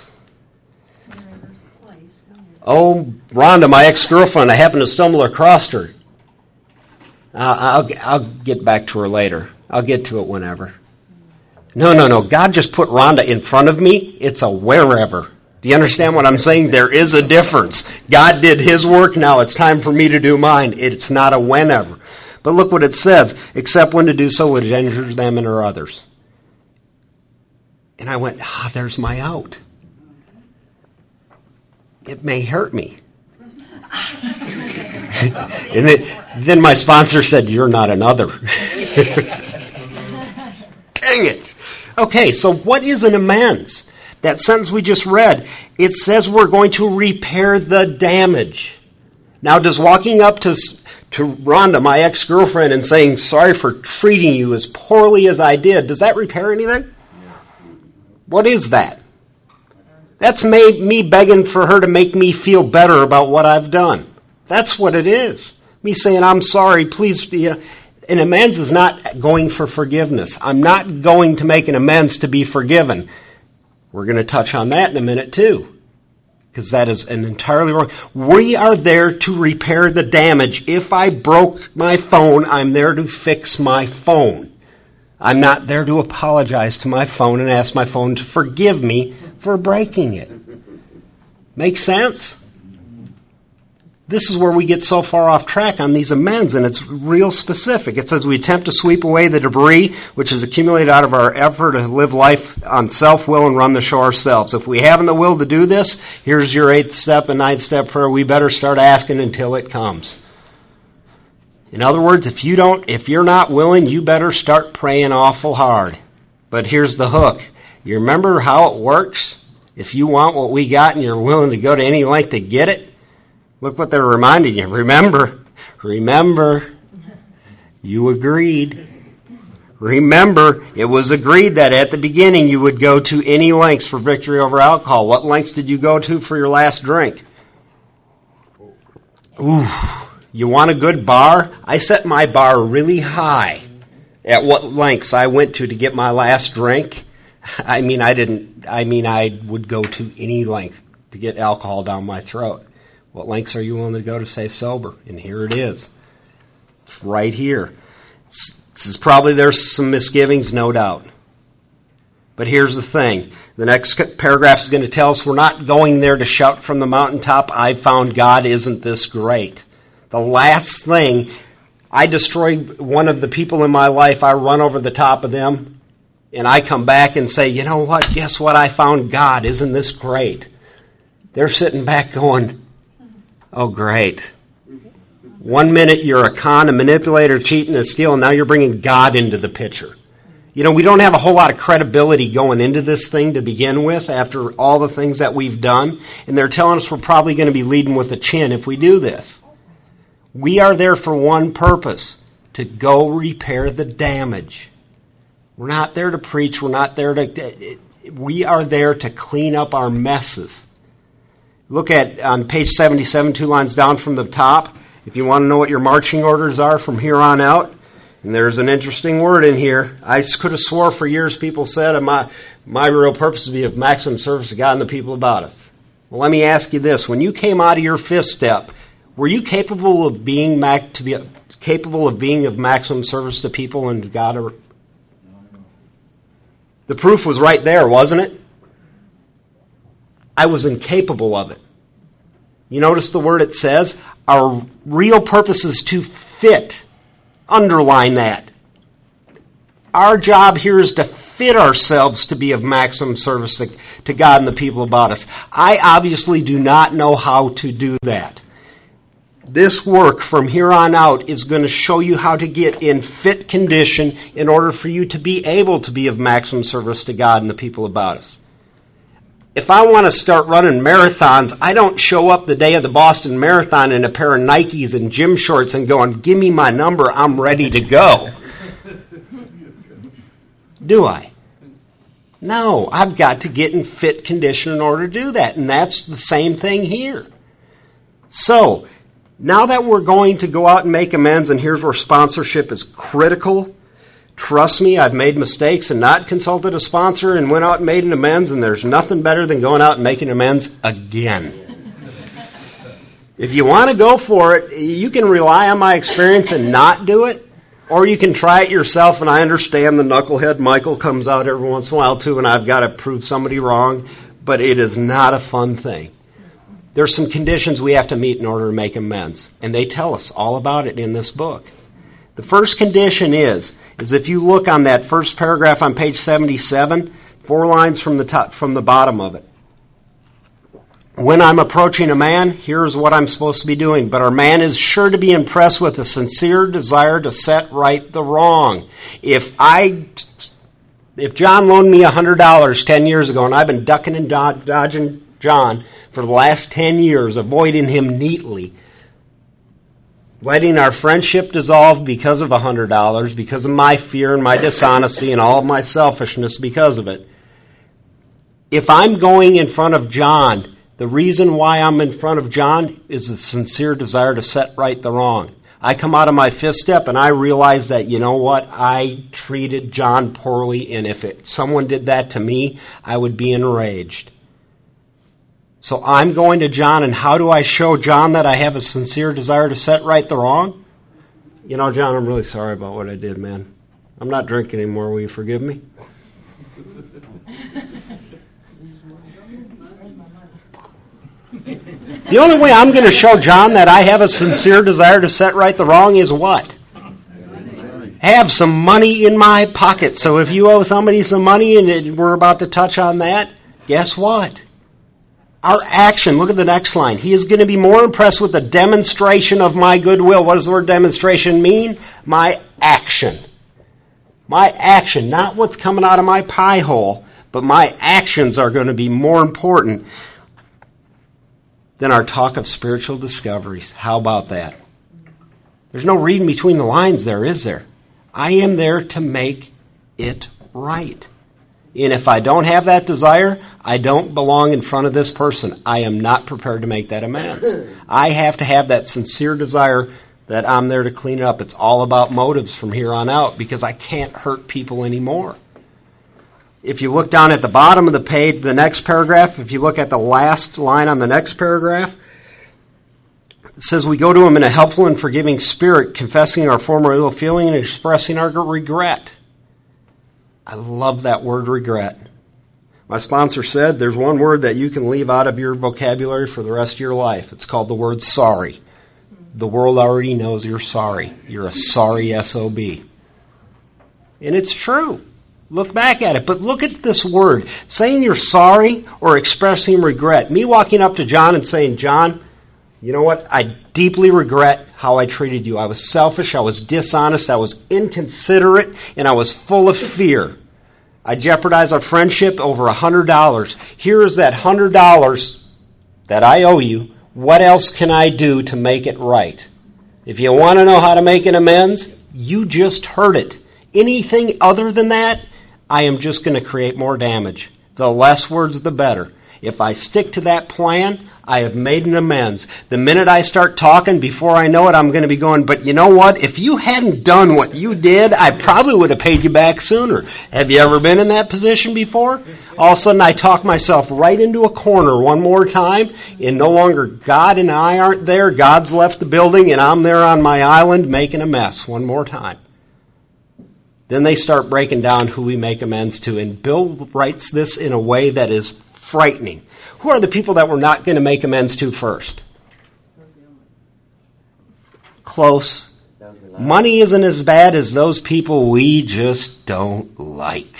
C: Oh, Rhonda, my ex-girlfriend, I happened to stumble across her. Uh, I'll, I'll get back to her later. I'll get to it whenever. No, no, no. God just put Rhonda in front of me. It's a wherever. Do you understand what I'm saying? There is a difference. God did His work. Now it's time for me to do mine. It's not a whenever. But look what it says. Except when to do so would injure them and or others. And I went, ah, there's my out. It may hurt me. And it, then my sponsor said, you're not another. Dang it. Okay, so what is an amends? That sentence we just read, it says we're going to repair the damage. Now, does walking up to, to Rhonda, my ex-girlfriend, and saying, sorry for treating you as poorly as I did, does that repair anything? What is that? That's made me begging for her to make me feel better about what I've done. That's what it is. Me saying, I'm sorry, please. You know, an amends is not going for forgiveness. I'm not going to make an amends to be forgiven. We're going to touch on that in a minute too, because that is an entirely wrong. We are there to repair the damage. If I broke my phone, I'm there to fix my phone. I'm not there to apologize to my phone and ask my phone to forgive me for breaking it. Make sense? This is where we get so far off track on these amends, and it's real specific. It says we attempt to sweep away the debris which is accumulated out of our effort to live life on self-will and run the show ourselves. If we haven't the will to do this, here's your eighth step and ninth step prayer. We better start asking until it comes. In other words, if you don't, if you're not willing, you better start praying awful hard. But here's the hook. You remember how it works? If you want what we got and you're willing to go to any length to get it, look what they're reminding you. Remember, remember, you agreed. Remember, it was agreed that at the beginning you would go to any lengths for victory over alcohol. What lengths did you go to for your last drink? Ooh, you want a good bar? I set my bar really high at what lengths I went to to get my last drink. I mean, I didn't, I mean, I would go to any length to get alcohol down my throat. What lengths are you willing to go to stay sober? And here it is. It's right here. This is probably, there's some misgivings, no doubt. But here's the thing. The next paragraph is going to tell us we're not going there to shout from the mountaintop, I found God, isn't this great? The last thing, I destroy one of the people in my life, I run over the top of them, and I come back and say, you know what, guess what, I found God, isn't this great? They're sitting back going, oh, great. One minute you're a con, a manipulator, cheating, and stealing, now you're bringing God into the picture. You know, we don't have a whole lot of credibility going into this thing to begin with after all the things that we've done, and they're telling us we're probably going to be leading with a chin if we do this. We are there for one purpose, to go repair the damage. We're not there to preach. We're not there to... We are there to clean up our messes. Look at on page seventy-seven, two lines down from the top, if you want to know what your marching orders are from here on out. And there's an interesting word in here. I could have swore for years people said my, my real purpose is to be of maximum service to God and the people about us. Well, let me ask you this. When you came out of your fifth step, were you capable of being mac, to be capable of being of maximum service to people and God? Or, The proof was right there, wasn't it? I was incapable of it. You notice the word it says? Our real purpose is to fit. Underline that. Our job here is to fit ourselves to be of maximum service to, to God and the people about us. I obviously do not know how to do that. This work from here on out is going to show you how to get in fit condition in order for you to be able to be of maximum service to God and the people about us. If I want to start running marathons, I don't show up the day of the Boston Marathon in a pair of Nikes and gym shorts and going, give me my number, I'm ready to go. Do I? No, I've got to get in fit condition in order to do that. And that's the same thing here. So, now that we're going to go out and make amends, and here's where sponsorship is critical. Trust me, I've made mistakes and not consulted a sponsor and went out and made an amends, and there's nothing better than going out and making amends again. If you want to go for it, you can rely on my experience and not do it, or you can try it yourself, and I understand the knucklehead Michael comes out every once in a while too, and I've got to prove somebody wrong, but it is not a fun thing. There's some conditions we have to meet in order to make amends, and they tell us all about it in this book. The first condition is, is if you look on that first paragraph on page seventy-seven, four lines from the top, from the bottom of it. When I'm approaching a man, here's what I'm supposed to be doing. But our man is sure to be impressed with a sincere desire to set right the wrong. If I, if John loaned me one hundred dollars ten years ago, and I've been ducking and dodging John for the last ten years, avoiding him neatly, letting our friendship dissolve because of one hundred dollars, because of my fear and my dishonesty and all of my selfishness because of it. If I'm going in front of John, the reason why I'm in front of John is the sincere desire to set right the wrong. I come out of my fifth step and I realize that, you know what, I treated John poorly, and if it, someone did that to me, I would be enraged. So I'm going to John, and how do I show John that I have a sincere desire to set right the wrong? You know, John, I'm really sorry about what I did, man. I'm not drinking anymore. Will you forgive me? The only way I'm going to show John that I have a sincere desire to set right the wrong is what? Have some money in my pocket. So if you owe somebody some money and we're about to touch on that, guess what? Our action, look at the next line. He is going to be more impressed with the demonstration of my goodwill. What does the word demonstration mean? My action. My action, not what's coming out of my pie hole, but my actions are going to be more important than our talk of spiritual discoveries. How about that? There's no reading between the lines there, is there? I am there to make it right. And if I don't have that desire, I don't belong in front of this person. I am not prepared to make that amends. I have to have that sincere desire that I'm there to clean it up. It's all about motives from here on out, because I can't hurt people anymore. If you look down at the bottom of the page, the next paragraph, if you look at the last line on the next paragraph, it says we go to him in a helpful and forgiving spirit, confessing our former ill feeling and expressing our regret. I love that word regret. My sponsor said there's one word that you can leave out of your vocabulary for the rest of your life. It's called the word sorry. The world already knows you're sorry. You're a sorry S O B. And it's true. Look back at it. But look at this word. Saying you're sorry or expressing regret. Me walking up to John and saying, John, you know what? I deeply regret how I treated you. I was selfish. I was dishonest. I was inconsiderate. And I was full of fear. I jeopardized our friendship over one hundred dollars. Here is that one hundred dollars that I owe you. What else can I do to make it right? If you want to know how to make an amends, you just heard it. Anything other than that, I am just going to create more damage. The less words, the better. If I stick to that plan, I have made an amends. The minute I start talking, before I know it, I'm going to be going, but you know what? If you hadn't done what you did, I probably would have paid you back sooner. Have you ever been in that position before? All of a sudden, I talk myself right into a corner one more time, and no longer God and I aren't there. God's left the building, and I'm there on my island making a mess one more time. Then they start breaking down who we make amends to. And Bill writes this in a way that is frightening. Who are the people that we're not going to make amends to first? Close. Money isn't as bad as those people we just don't like.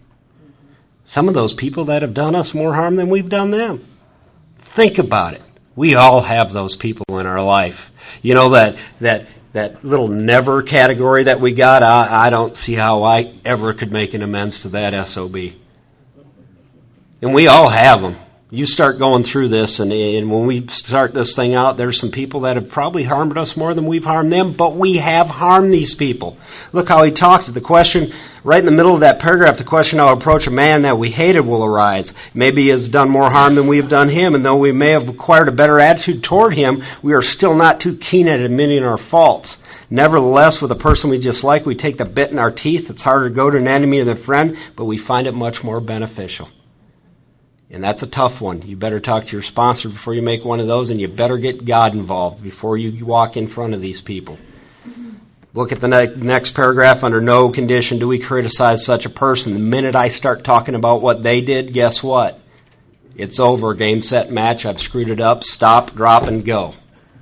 C: Some of those people that have done us more harm than we've done them. Think about it. We all have those people in our life. You know, that that that little never category that we got, I, I don't see how I ever could make an amends to that S O B. And we all have them. You start going through this, and, and when we start this thing out, there's some people that have probably harmed us more than we've harmed them, but we have harmed these people. Look how he talks. The question, right in the middle of that paragraph, the question how to approach a man that we hated will arise. Maybe he has done more harm than we have done him, and though we may have acquired a better attitude toward him, we are still not too keen at admitting our faults. Nevertheless, with a person we dislike, we take the bit in our teeth. It's harder to go to an enemy than a friend, but we find it much more beneficial. And that's a tough one. You better talk to your sponsor before you make one of those, and you better get God involved before you walk in front of these people. Look at the ne- next paragraph. Under no condition do we criticize such a person. The minute I start talking about what they did, guess what? It's over. Game, set, match. I've screwed it up. Stop, drop, and go.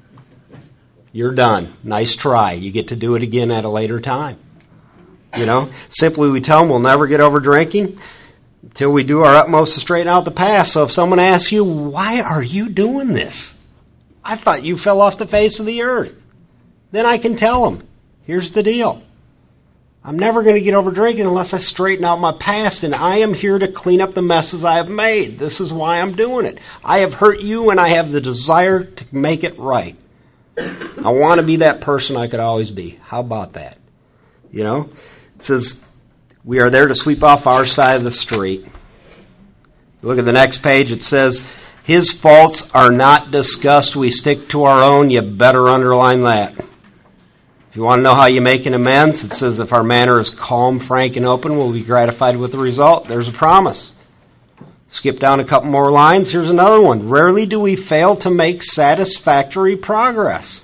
C: You're done. Nice try. You get to do it again at a later time. You know, simply we tell them we'll never get over drinking until we do our utmost to straighten out the past. So if someone asks you, why are you doing this? I thought you fell off the face of the earth. Then I can tell them, here's the deal. I'm never going to get over drinking unless I straighten out my past, and I am here to clean up the messes I have made. This is why I'm doing it. I have hurt you, and I have the desire to make it right. I want to be that person I could always be. How about that? You know? It says, we are there to sweep off our side of the street. Look at the next page. It says, his faults are not discussed. We stick to our own. You better underline that. If you want to know how you make an amends, it says, if our manner is calm, frank, and open, we'll be gratified with the result. There's a promise. Skip down a couple more lines. Here's another one. Rarely do we fail to make satisfactory progress.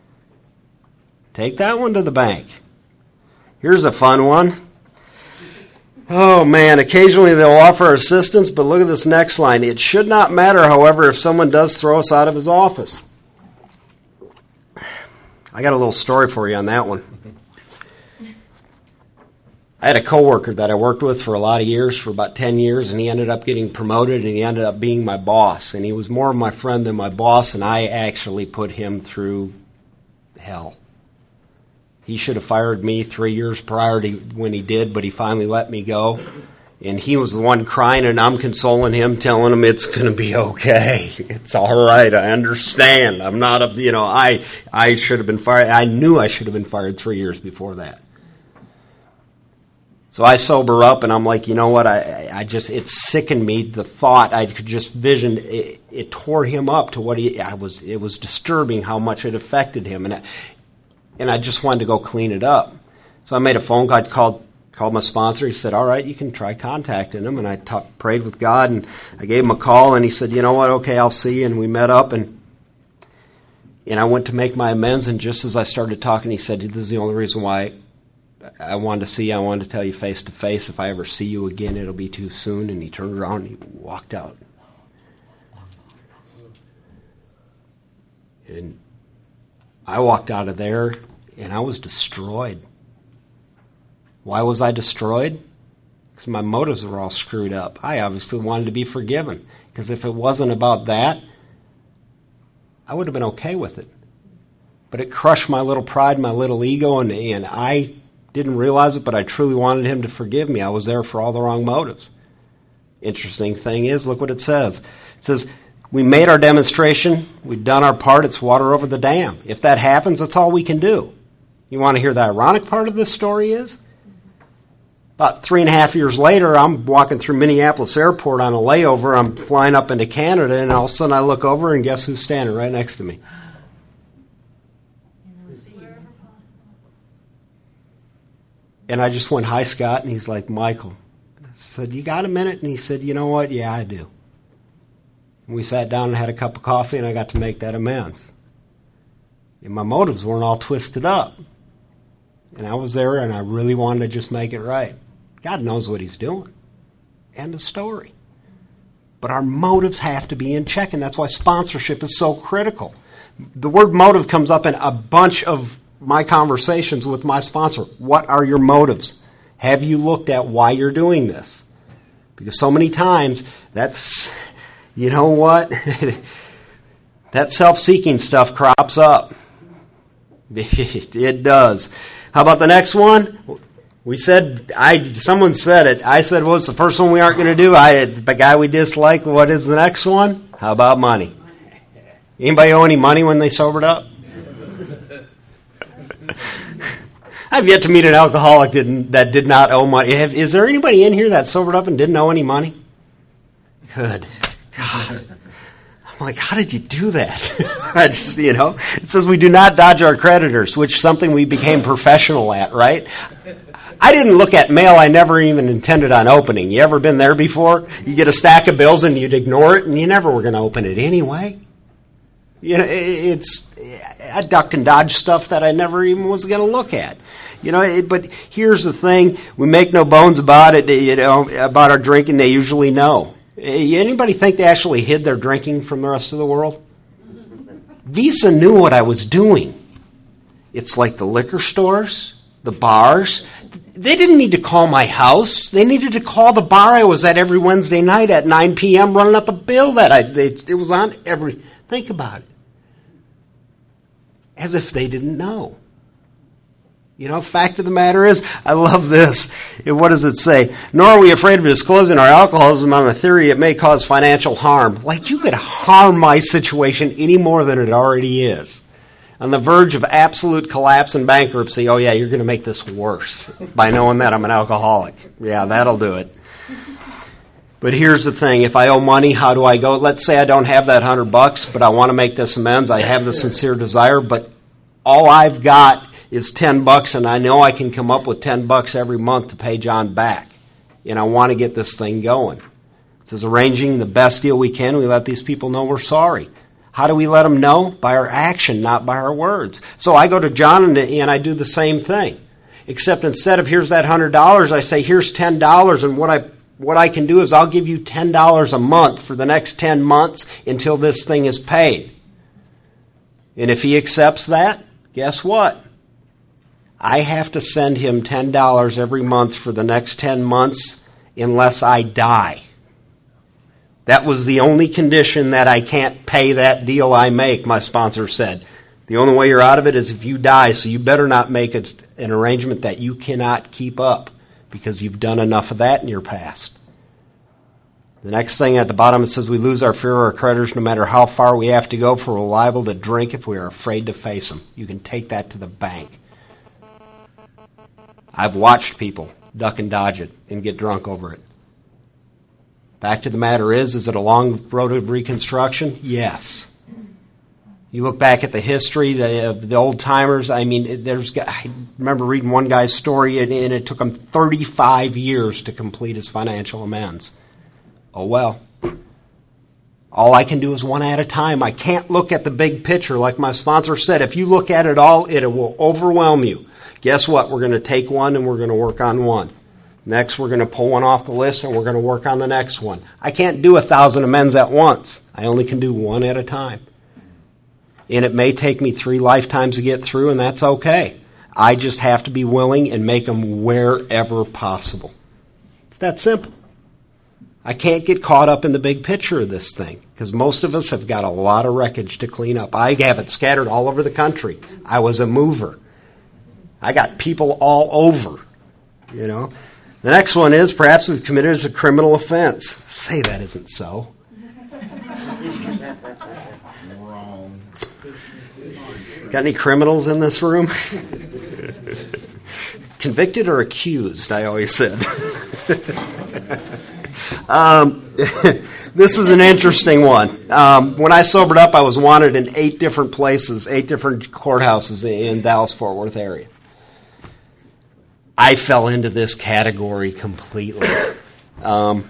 C: Take that one to the bank. Here's a fun one. Oh, man, occasionally they'll offer assistance, but look at this next line. It should not matter, however, if someone does throw us out of his office. I got a little story for you on that one. I had a coworker that I worked with for a lot of years, for about ten years, and he ended up getting promoted, and he ended up being my boss. And he was more of my friend than my boss, and I actually put him through hell. He should have fired me three years prior to when he did, but he finally let me go. And he was the one crying, and I'm consoling him, telling him it's going to be okay. It's all right. I understand. I'm not a, you know, I I should have been fired. I knew I should have been fired three years before that. So I sober up, and I'm like, you know what? I I just, it sickened me, the thought. I could just vision it, it tore him up to what he. I was. It was disturbing how much it affected him, and. I, And I just wanted to go clean it up. So I made a phone call, I called, called my sponsor. He said, all right, you can try contacting him. And I talked, prayed with God, and I gave him a call, and he said, you know what, okay, I'll see you. And we met up, and and I went to make my amends, and just as I started talking, he said, this is the only reason why I wanted to see you. I wanted to tell you face to face. If I ever see you again, it'll be too soon. And he turned around and he walked out. And I walked out of there, and I was destroyed. Why was I destroyed? Because my motives were all screwed up. I obviously wanted to be forgiven. Because if it wasn't about that, I would have been okay with it. But it crushed my little pride, my little ego, and, and I didn't realize it, but I truly wanted him to forgive me. I was there for all the wrong motives. Interesting thing is, look what it says. It says, we made our demonstration. We've done our part. It's water over the dam. If that happens, that's all we can do. You want to hear the ironic part of this story is? About three and a half years later, I'm walking through Minneapolis Airport on a layover. I'm flying up into Canada, and all of a sudden I look over, and guess who's standing right next to me? And I just went, hi, Scott. And he's like, Michael. I said, you got a minute? And he said, you know what? Yeah, I do. We sat down and had a cup of coffee, and I got to make that amends. And my motives weren't all twisted up. And I was there, and I really wanted to just make it right. God knows what he's doing. End of story. But our motives have to be in check, and that's why sponsorship is so critical. The word motive comes up in a bunch of my conversations with my sponsor. What are your motives? Have you looked at why you're doing this? Because so many times, that's, you know what? That self-seeking stuff crops up. It does. How about the next one? We said, I. Someone said it. I said, what's the first one we aren't going to do? I, the guy we dislike, what is the next one? How about money? Anybody owe any money when they sobered up? I've yet to meet an alcoholic that, that did not owe money. Have, is there anybody in here that sobered up and didn't owe any money? Good. God. I'm like, how did you do that? I just, you know, it says we do not dodge our creditors, which is something we became professional at, right? I didn't look at mail I never even intended on opening. You ever been there before? You get a stack of bills and you'd ignore it, and you never were going to open it anyway. You know, it's I ducked and dodged stuff that I never even was going to look at. You know, it, but here's the thing: we make no bones about it. You know, about our drinking, they usually know. Anybody think they actually hid their drinking from the rest of the world? Visa knew what I was doing. It's like the liquor stores, the bars. They didn't need to call my house. They needed to call the bar I was at every Wednesday night at nine p.m. running up a bill that I they, it was on every. Think about it. As if they didn't know. You know, fact of the matter is, I love this. What does it say? Nor are we afraid of disclosing our alcoholism on the theory it may cause financial harm. Like you could harm my situation any more than it already is. On the verge of absolute collapse and bankruptcy, oh yeah, you're going to make this worse by knowing that I'm an alcoholic. Yeah, that'll do it. But here's the thing. If I owe money, how do I go? Let's say I don't have that hundred bucks, but I want to make this amends. I have the sincere desire, but all I've got is ten bucks, and I know I can come up with ten bucks every month to pay John back. And I want to get this thing going. It says arranging the best deal we can. We let these people know we're sorry. How do we let them know? By our action, not by our words. So I go to John and, and I do the same thing. Except instead of here's that hundred dollars, I say here's ten dollars, and what I what I can do is I'll give you ten dollars a month for the next ten months until this thing is paid. And if he accepts that, guess what? I have to send him ten dollars every month for the next ten months unless I die. That was the only condition that I can't pay that deal I make, my sponsor said. The only way you're out of it is if you die, so you better not make a, an arrangement that you cannot keep up because you've done enough of that in your past. The next thing at the bottom, it says we lose our fear of our creditors no matter how far we have to go, for we're liable to drink if we are afraid to face them. You can take that to the bank. I've watched people duck and dodge it and get drunk over it. Fact of the matter is, is it a long road of reconstruction? Yes. You look back at the history, the, the old-timers, I mean, there's. I remember reading one guy's story, and, and it took him thirty-five years to complete his financial amends. Oh, well. All I can do is one at a time. I can't look at the big picture. Like my sponsor said, if you look at it all, it will overwhelm you. Guess what? We're going to take one and we're going to work on one. Next, we're going to pull one off the list and we're going to work on the next one. I can't do a thousand amends at once. I only can do one at a time. And it may take me three lifetimes to get through, and that's okay. I just have to be willing and make them wherever possible. It's that simple. I can't get caught up in the big picture of this thing because most of us have got a lot of wreckage to clean up. I have it scattered all over the country. I was a mover. I got people all over, you know. The next one is perhaps we've committed a criminal offense. Say that isn't so.
D: Wrong.
C: Got any criminals in this room? Convicted or accused, I always said. um, this is an interesting one. Um, when I sobered up, I was wanted in eight different places, eight different courthouses in Dallas-Fort Worth area. I fell into this category completely. Um,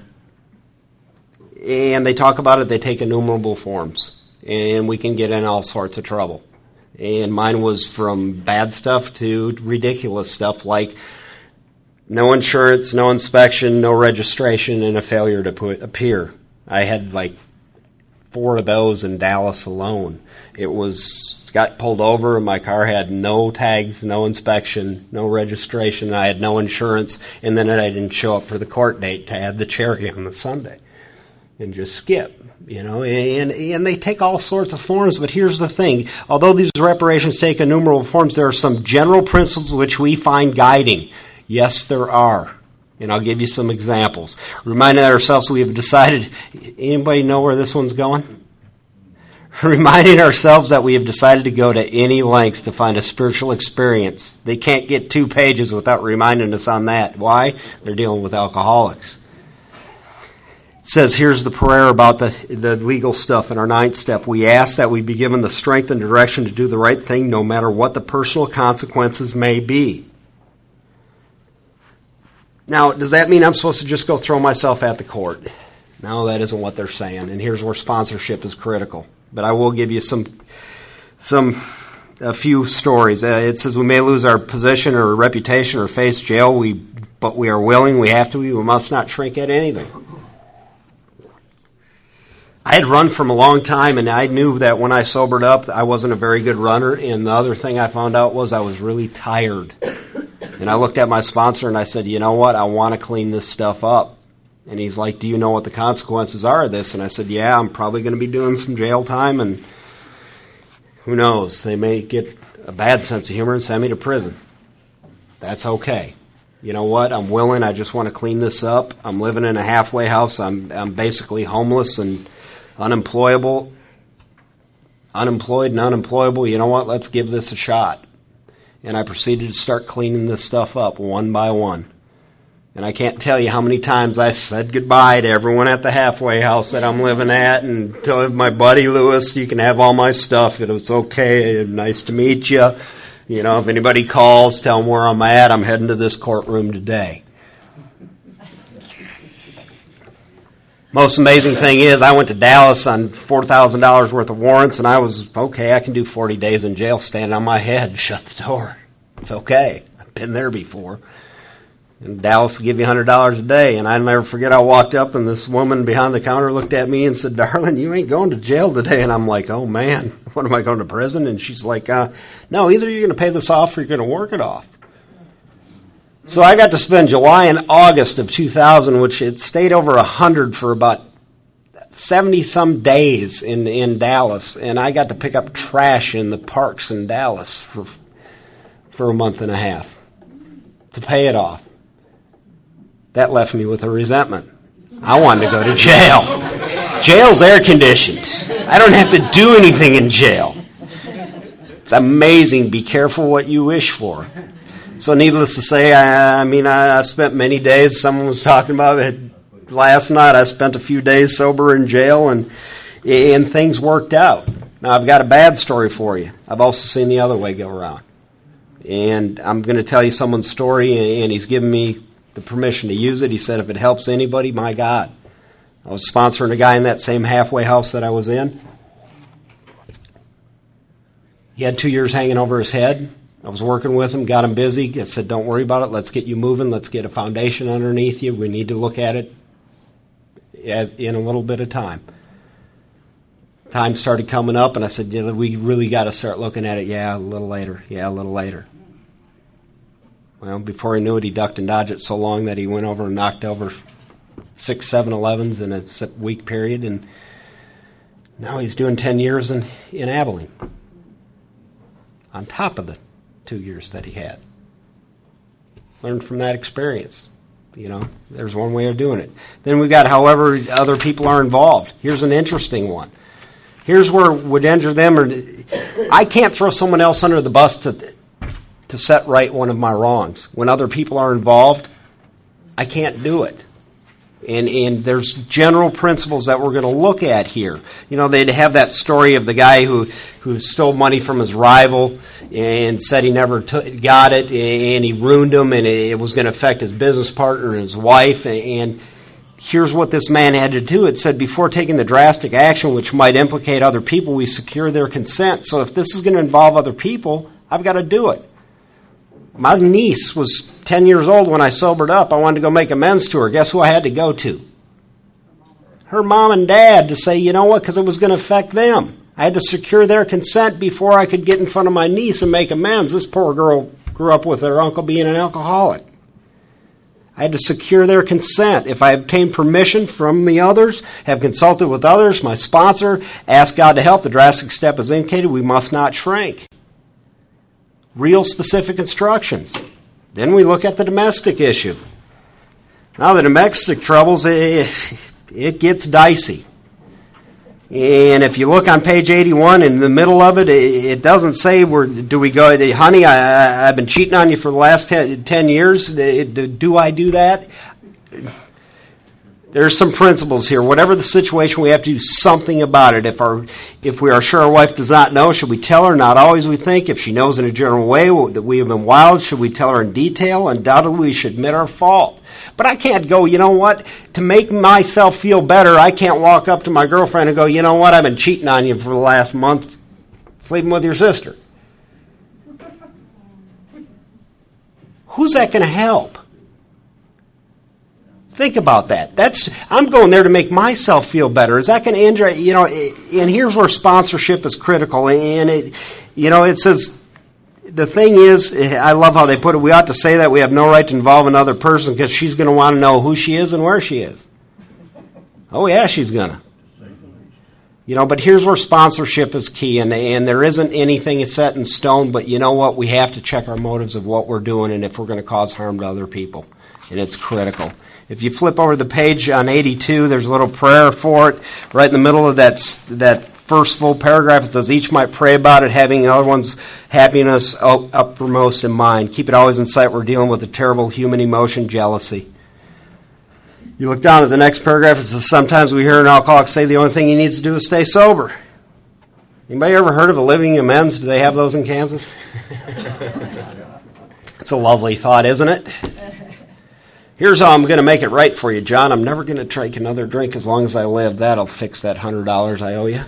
C: and they talk about it, they take innumerable forms. And we can get in all sorts of trouble. And mine was from bad stuff to ridiculous stuff like no insurance, no inspection, no registration, and a failure to put, appear. I had like four of those in Dallas alone. It was got pulled over, and my car had no tags, no inspection, no registration. I had no insurance, and then I didn't show up for the court date to add the cherry on the Sunday and just skip, you know. And and they take all sorts of forms, but here's the thing. Although these reparations take innumerable forms, there are some general principles which we find guiding. Yes, there are. And I'll give you some examples. Reminding ourselves we have decided, anybody know where this one's going? Reminding ourselves that we have decided to go to any lengths to find a spiritual experience. They can't get two pages without reminding us on that. Why? They're dealing with alcoholics. It says, here's the prayer about the, the legal stuff in our ninth step. We ask that we be given the strength and direction to do the right thing no matter what the personal consequences may be. Now, does that mean I'm supposed to just go throw myself at the court? No, that isn't what they're saying. And here's where sponsorship is critical. But I will give you some, some, a few stories. Uh, it says we may lose our position or reputation or face jail, we, but we are willing, we have to, we must not shrink at anything. I had run from a long time, and I knew that when I sobered up, I wasn't a very good runner. And the other thing I found out was I was really tired. And I looked at my sponsor and I said, you know what, I want to clean this stuff up. And he's like, do you know what the consequences are of this? And I said, yeah, I'm probably going to be doing some jail time, and who knows, they may get a bad sense of humor and send me to prison. That's okay. You know what, I'm willing, I just want to clean this up. I'm living in a halfway house. I'm I'm basically homeless and unemployable. Unemployed and unemployable. You know what, let's give this a shot. And I proceeded to start cleaning this stuff up one by one. And I can't tell you how many times I said goodbye to everyone at the halfway house that I'm living at, and told my buddy Lewis, you can have all my stuff. It was okay. Nice to meet you. You know, if anybody calls, tell them where I'm at. I'm heading to this courtroom today. Most amazing thing is I went to Dallas on four thousand dollars worth of warrants, and I was, okay, I can do forty days in jail standing on my head, shut the door. It's okay. I've been there before. And Dallas will give you one hundred dollars a day. And I'll never forget, I walked up and this woman behind the counter looked at me and said, darling, you ain't going to jail today. And I'm like, oh man, what am I going to prison? And she's like, uh, no, either you're going to pay this off or you're going to work it off. So I got to spend July and August of two thousand, which it stayed over one hundred for about seventy some days in, in Dallas. And I got to pick up trash in the parks in Dallas for, for a month and a half to pay it off. That left me with a resentment. I wanted to go to jail. Jail's air conditioned. I don't have to do anything in jail. It's amazing. Be careful what you wish for. So needless to say, I, I mean, I, I've spent many days, someone was talking about it last night, I spent a few days sober in jail, and, and things worked out. Now, I've got a bad story for you. I've also seen the other way go around. And I'm going to tell you someone's story, and he's given me the permission to use it. He said, if it helps anybody, my God. I was sponsoring a guy in that same halfway house that I was in. He had two years hanging over his head. I was working with him, got him busy. I said, don't worry about it. Let's get you moving. Let's get a foundation underneath you. We need to look at it as, in a little bit of time. Time started coming up, and I said, you know, we really got to start looking at it. Yeah, a little later. Yeah, a little later. Well, before he knew it, he ducked and dodged it so long that he went over and knocked over six, seven elevens in a week period, and now he's doing ten years in, in Abilene on top of the two years that he had. Learned from that experience. You know, there's one way of doing it. Then we've got however other people are involved. Here's an interesting one. Here's where it would injure them. Or I can't throw someone else under the bus to to set right one of my wrongs. When other people are involved, I can't do it. And and there's general principles that we're going to look at here. You know, they'd have that story of the guy who, who stole money from his rival and said he never t- got it, and he ruined him, and it was going to affect his business partner and his wife. And here's what this man had to do. It said, before taking the drastic action which might implicate other people, we secure their consent. So if this is going to involve other people, I've got to do it. My niece was ten years old when I sobered up. I wanted to go make amends to her. Guess who I had to go to? Her mom and dad, to say, you know what, because it was going to affect them. I had to secure their consent before I could get in front of my niece and make amends. This poor girl grew up with her uncle being an alcoholic. I had to secure their consent. If I obtained permission from the others, have consulted with others, my sponsor, asked God to help, the drastic step is indicated, we must not shrink. Real specific instructions. Then we look at the domestic issue. Now the domestic troubles, it, it gets dicey. And if you look on page eighty-one, in the middle of it, it doesn't say, where do we go, honey, I, I've been cheating on you for the last ten, ten years. Do I do that? There's some principles here. Whatever the situation, we have to do something about it. If our, if we are sure our wife does not know, should we tell her? Not always, we think. If she knows in a general way that we have been wild, should we tell her in detail? Undoubtedly, we should admit our fault. But I can't go, you know what, to make myself feel better, I can't walk up to my girlfriend and go, you know what, I've been cheating on you for the last month, sleeping with your sister. Who's that going to help? Think about that. That's I'm going there to make myself feel better. Is that going to injure, you know, and here's where sponsorship is critical. And, it, you know, it says, the thing is, I love how they put it, we ought to say that we have no right to involve another person because she's going to want to know who she is and where she is. Oh, yeah, she's going to. You know, but here's where sponsorship is key, and, and there isn't anything set in stone, but you know what? We have to check our motives of what we're doing and if we're going to cause harm to other people, and it's critical. If you flip over the page on eighty-two, there's a little prayer for it. Right in the middle of that that first full paragraph, it says, each might pray about it, having the other one's happiness uppermost in mind. Keep it always in sight. We're dealing with a terrible human emotion, jealousy. You look down at the next paragraph, it says, sometimes we hear an alcoholic say the only thing he needs to do is stay sober. Anybody ever heard of a living amends? Do they have those in Kansas? It's a lovely thought, isn't it? Here's how I'm going to make it right for you, John. I'm never going to take another drink as long as I live. That'll fix that one hundred dollars I owe you.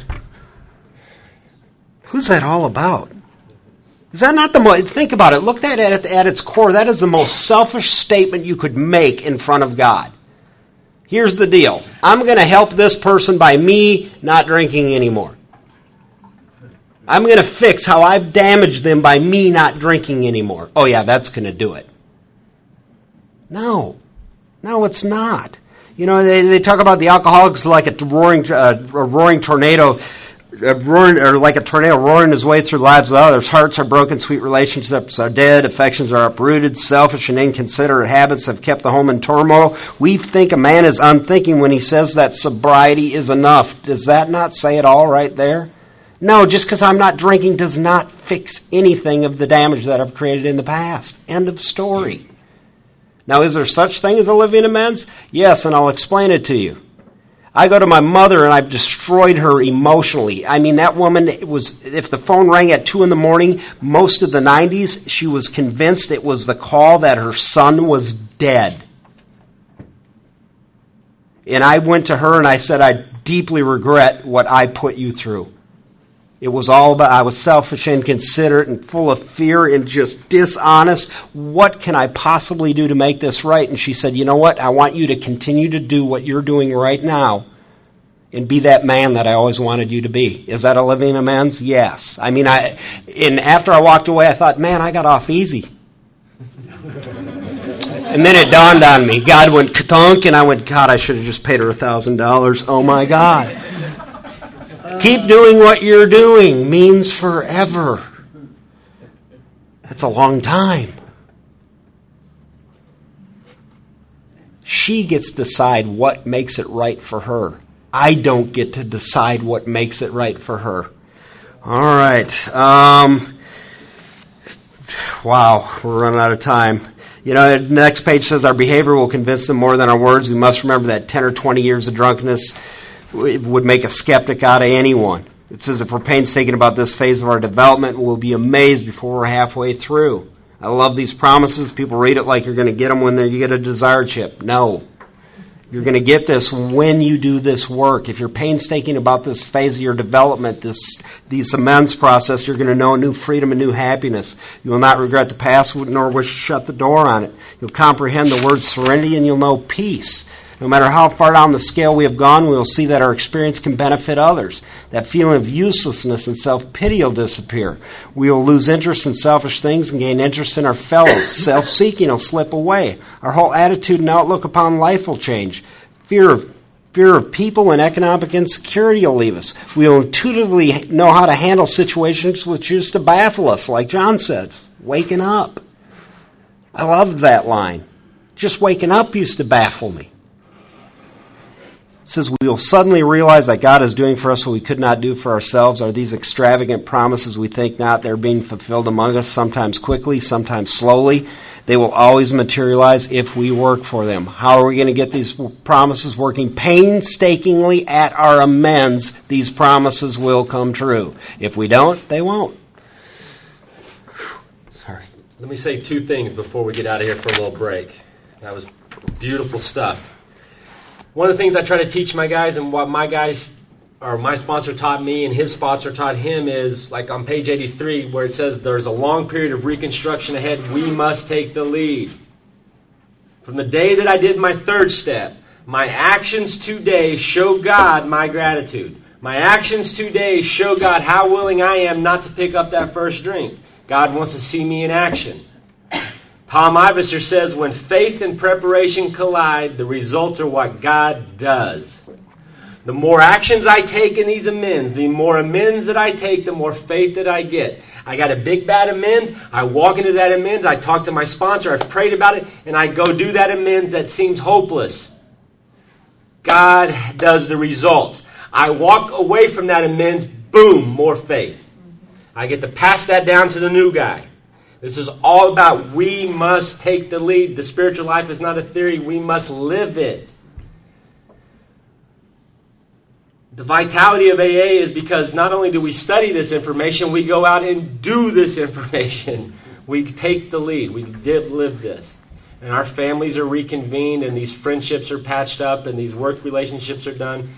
C: Who's that all about? Is that not the most... Think about it. Look at it at its core. That is the most selfish statement you could make in front of God. Here's the deal. I'm going to help this person by me not drinking anymore. I'm going to fix how I've damaged them by me not drinking anymore. Oh, yeah, that's going to do it. No. No, it's not. You know, they, they talk about the alcoholics like a roaring, uh, a roaring tornado, a roaring, or like a tornado roaring his way through the lives of others. Hearts are broken, sweet relationships are dead, affections are uprooted, selfish and inconsiderate habits have kept the home in turmoil. We think a man is unthinking when he says that sobriety is enough. Does that not say it all right there? No, just because I'm not drinking does not fix anything of the damage that I've created in the past. End of story. Now, is there such thing as a living amends? Yes, and I'll explain it to you. I go to my mother and I've destroyed her emotionally. I mean, that woman was, if the phone rang at two in the morning, most of the nineties, she was convinced it was the call that her son was dead. And I went to her and I said, I deeply regret what I put you through. It was all about, I was selfish, inconsiderate, and full of fear and just dishonest. What can I possibly do to make this right? And she said, you know what? I want you to continue to do what you're doing right now and be that man that I always wanted you to be. Is that a living amends? Yes. I mean, I, and after I walked away, I thought, man, I got off easy. And then it dawned on me. God went ka-tunk, and I went, God, I should have just paid her a thousand dollars. Oh, my God. Keep doing what you're doing means forever. That's a long time. She gets to decide what makes it right for her. I don't get to decide what makes it right for her. All right. Um, wow, we're running out of time. You know, the next page says our behavior will convince them more than our words. We must remember that ten or twenty years of drunkenness would make a skeptic out of anyone. It says if we're painstaking about this phase of our development, we'll be amazed before we're halfway through. I love these promises. People read it like you're going to get them when you get a desire chip. No. You're going to get this when you do this work. If you're painstaking about this phase of your development, this these amends process, you're going to know a new freedom and new happiness. You will not regret the past, nor wish to shut the door on it. You'll comprehend the word serenity, and you'll know peace. No matter how far down the scale we have gone, we will see that our experience can benefit others. That feeling of uselessness and self-pity will disappear. We will lose interest in selfish things and gain interest in our fellows. Self-seeking will slip away. Our whole attitude and outlook upon life will change. Fear of fear of people and economic insecurity will leave us. We will intuitively know how to handle situations which used to baffle us, like John said, waking up. I loved that line. Just waking up used to baffle me. It says we will suddenly realize that God is doing for us what we could not do for ourselves. Are these extravagant promises we think not? They're being fulfilled among us, sometimes quickly, sometimes slowly. They will always materialize if we work for them. How are we going to get these promises? Working painstakingly at our amends, these promises will come true. If we don't, they won't.
A: Sorry. Let me say two things before we get out of here for a little break. That was beautiful stuff. One of the things I try to teach my guys, and what my guys, or my sponsor taught me and his sponsor taught him, is like on page eighty-three where it says there's a long period of reconstruction ahead. We must take the lead. From the day that I did my third step, my actions today show God my gratitude. My actions today show God how willing I am not to pick up that first drink. God wants to see me in action. Tom Iverser says, when faith and preparation collide, the results are what God does. The more actions I take in these amends, the more amends that I take, the more faith that I get. I got a big bad amends. I walk into that amends. I talk to my sponsor. I've prayed about it. And I go do that amends that seems hopeless. God does the results. I walk away from that amends. Boom, more faith. I get to pass that down to the new guy. This is all about we must take the lead. The spiritual life is not a theory. We must live it. The vitality of A A is because not only do we study this information, we go out and do this information. We take the lead. We live this. And our families are reconvened, and these friendships are patched up, and these work relationships are done.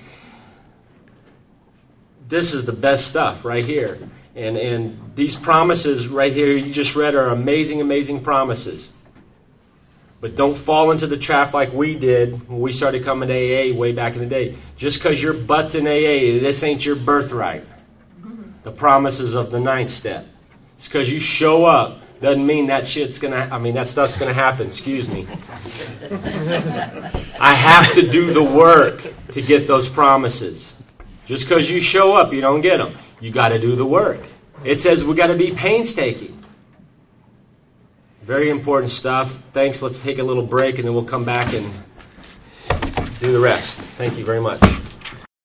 A: This is the best stuff right here. And and these promises right here you just read are amazing, amazing promises. But don't fall into the trap like we did when we started coming to A A way back in the day. Just because your butt's in A A, this ain't your birthright. The promises of the ninth step. Just because you show up doesn't mean that shit's going to, I mean, that stuff's going to happen. Excuse me. I have to do the work to get those promises. Just because you show up, you don't get them. You got to do the work. It says we got to be painstaking. Very important stuff. Thanks. Let's take a little break, and then we'll come back and do the rest. Thank you very much.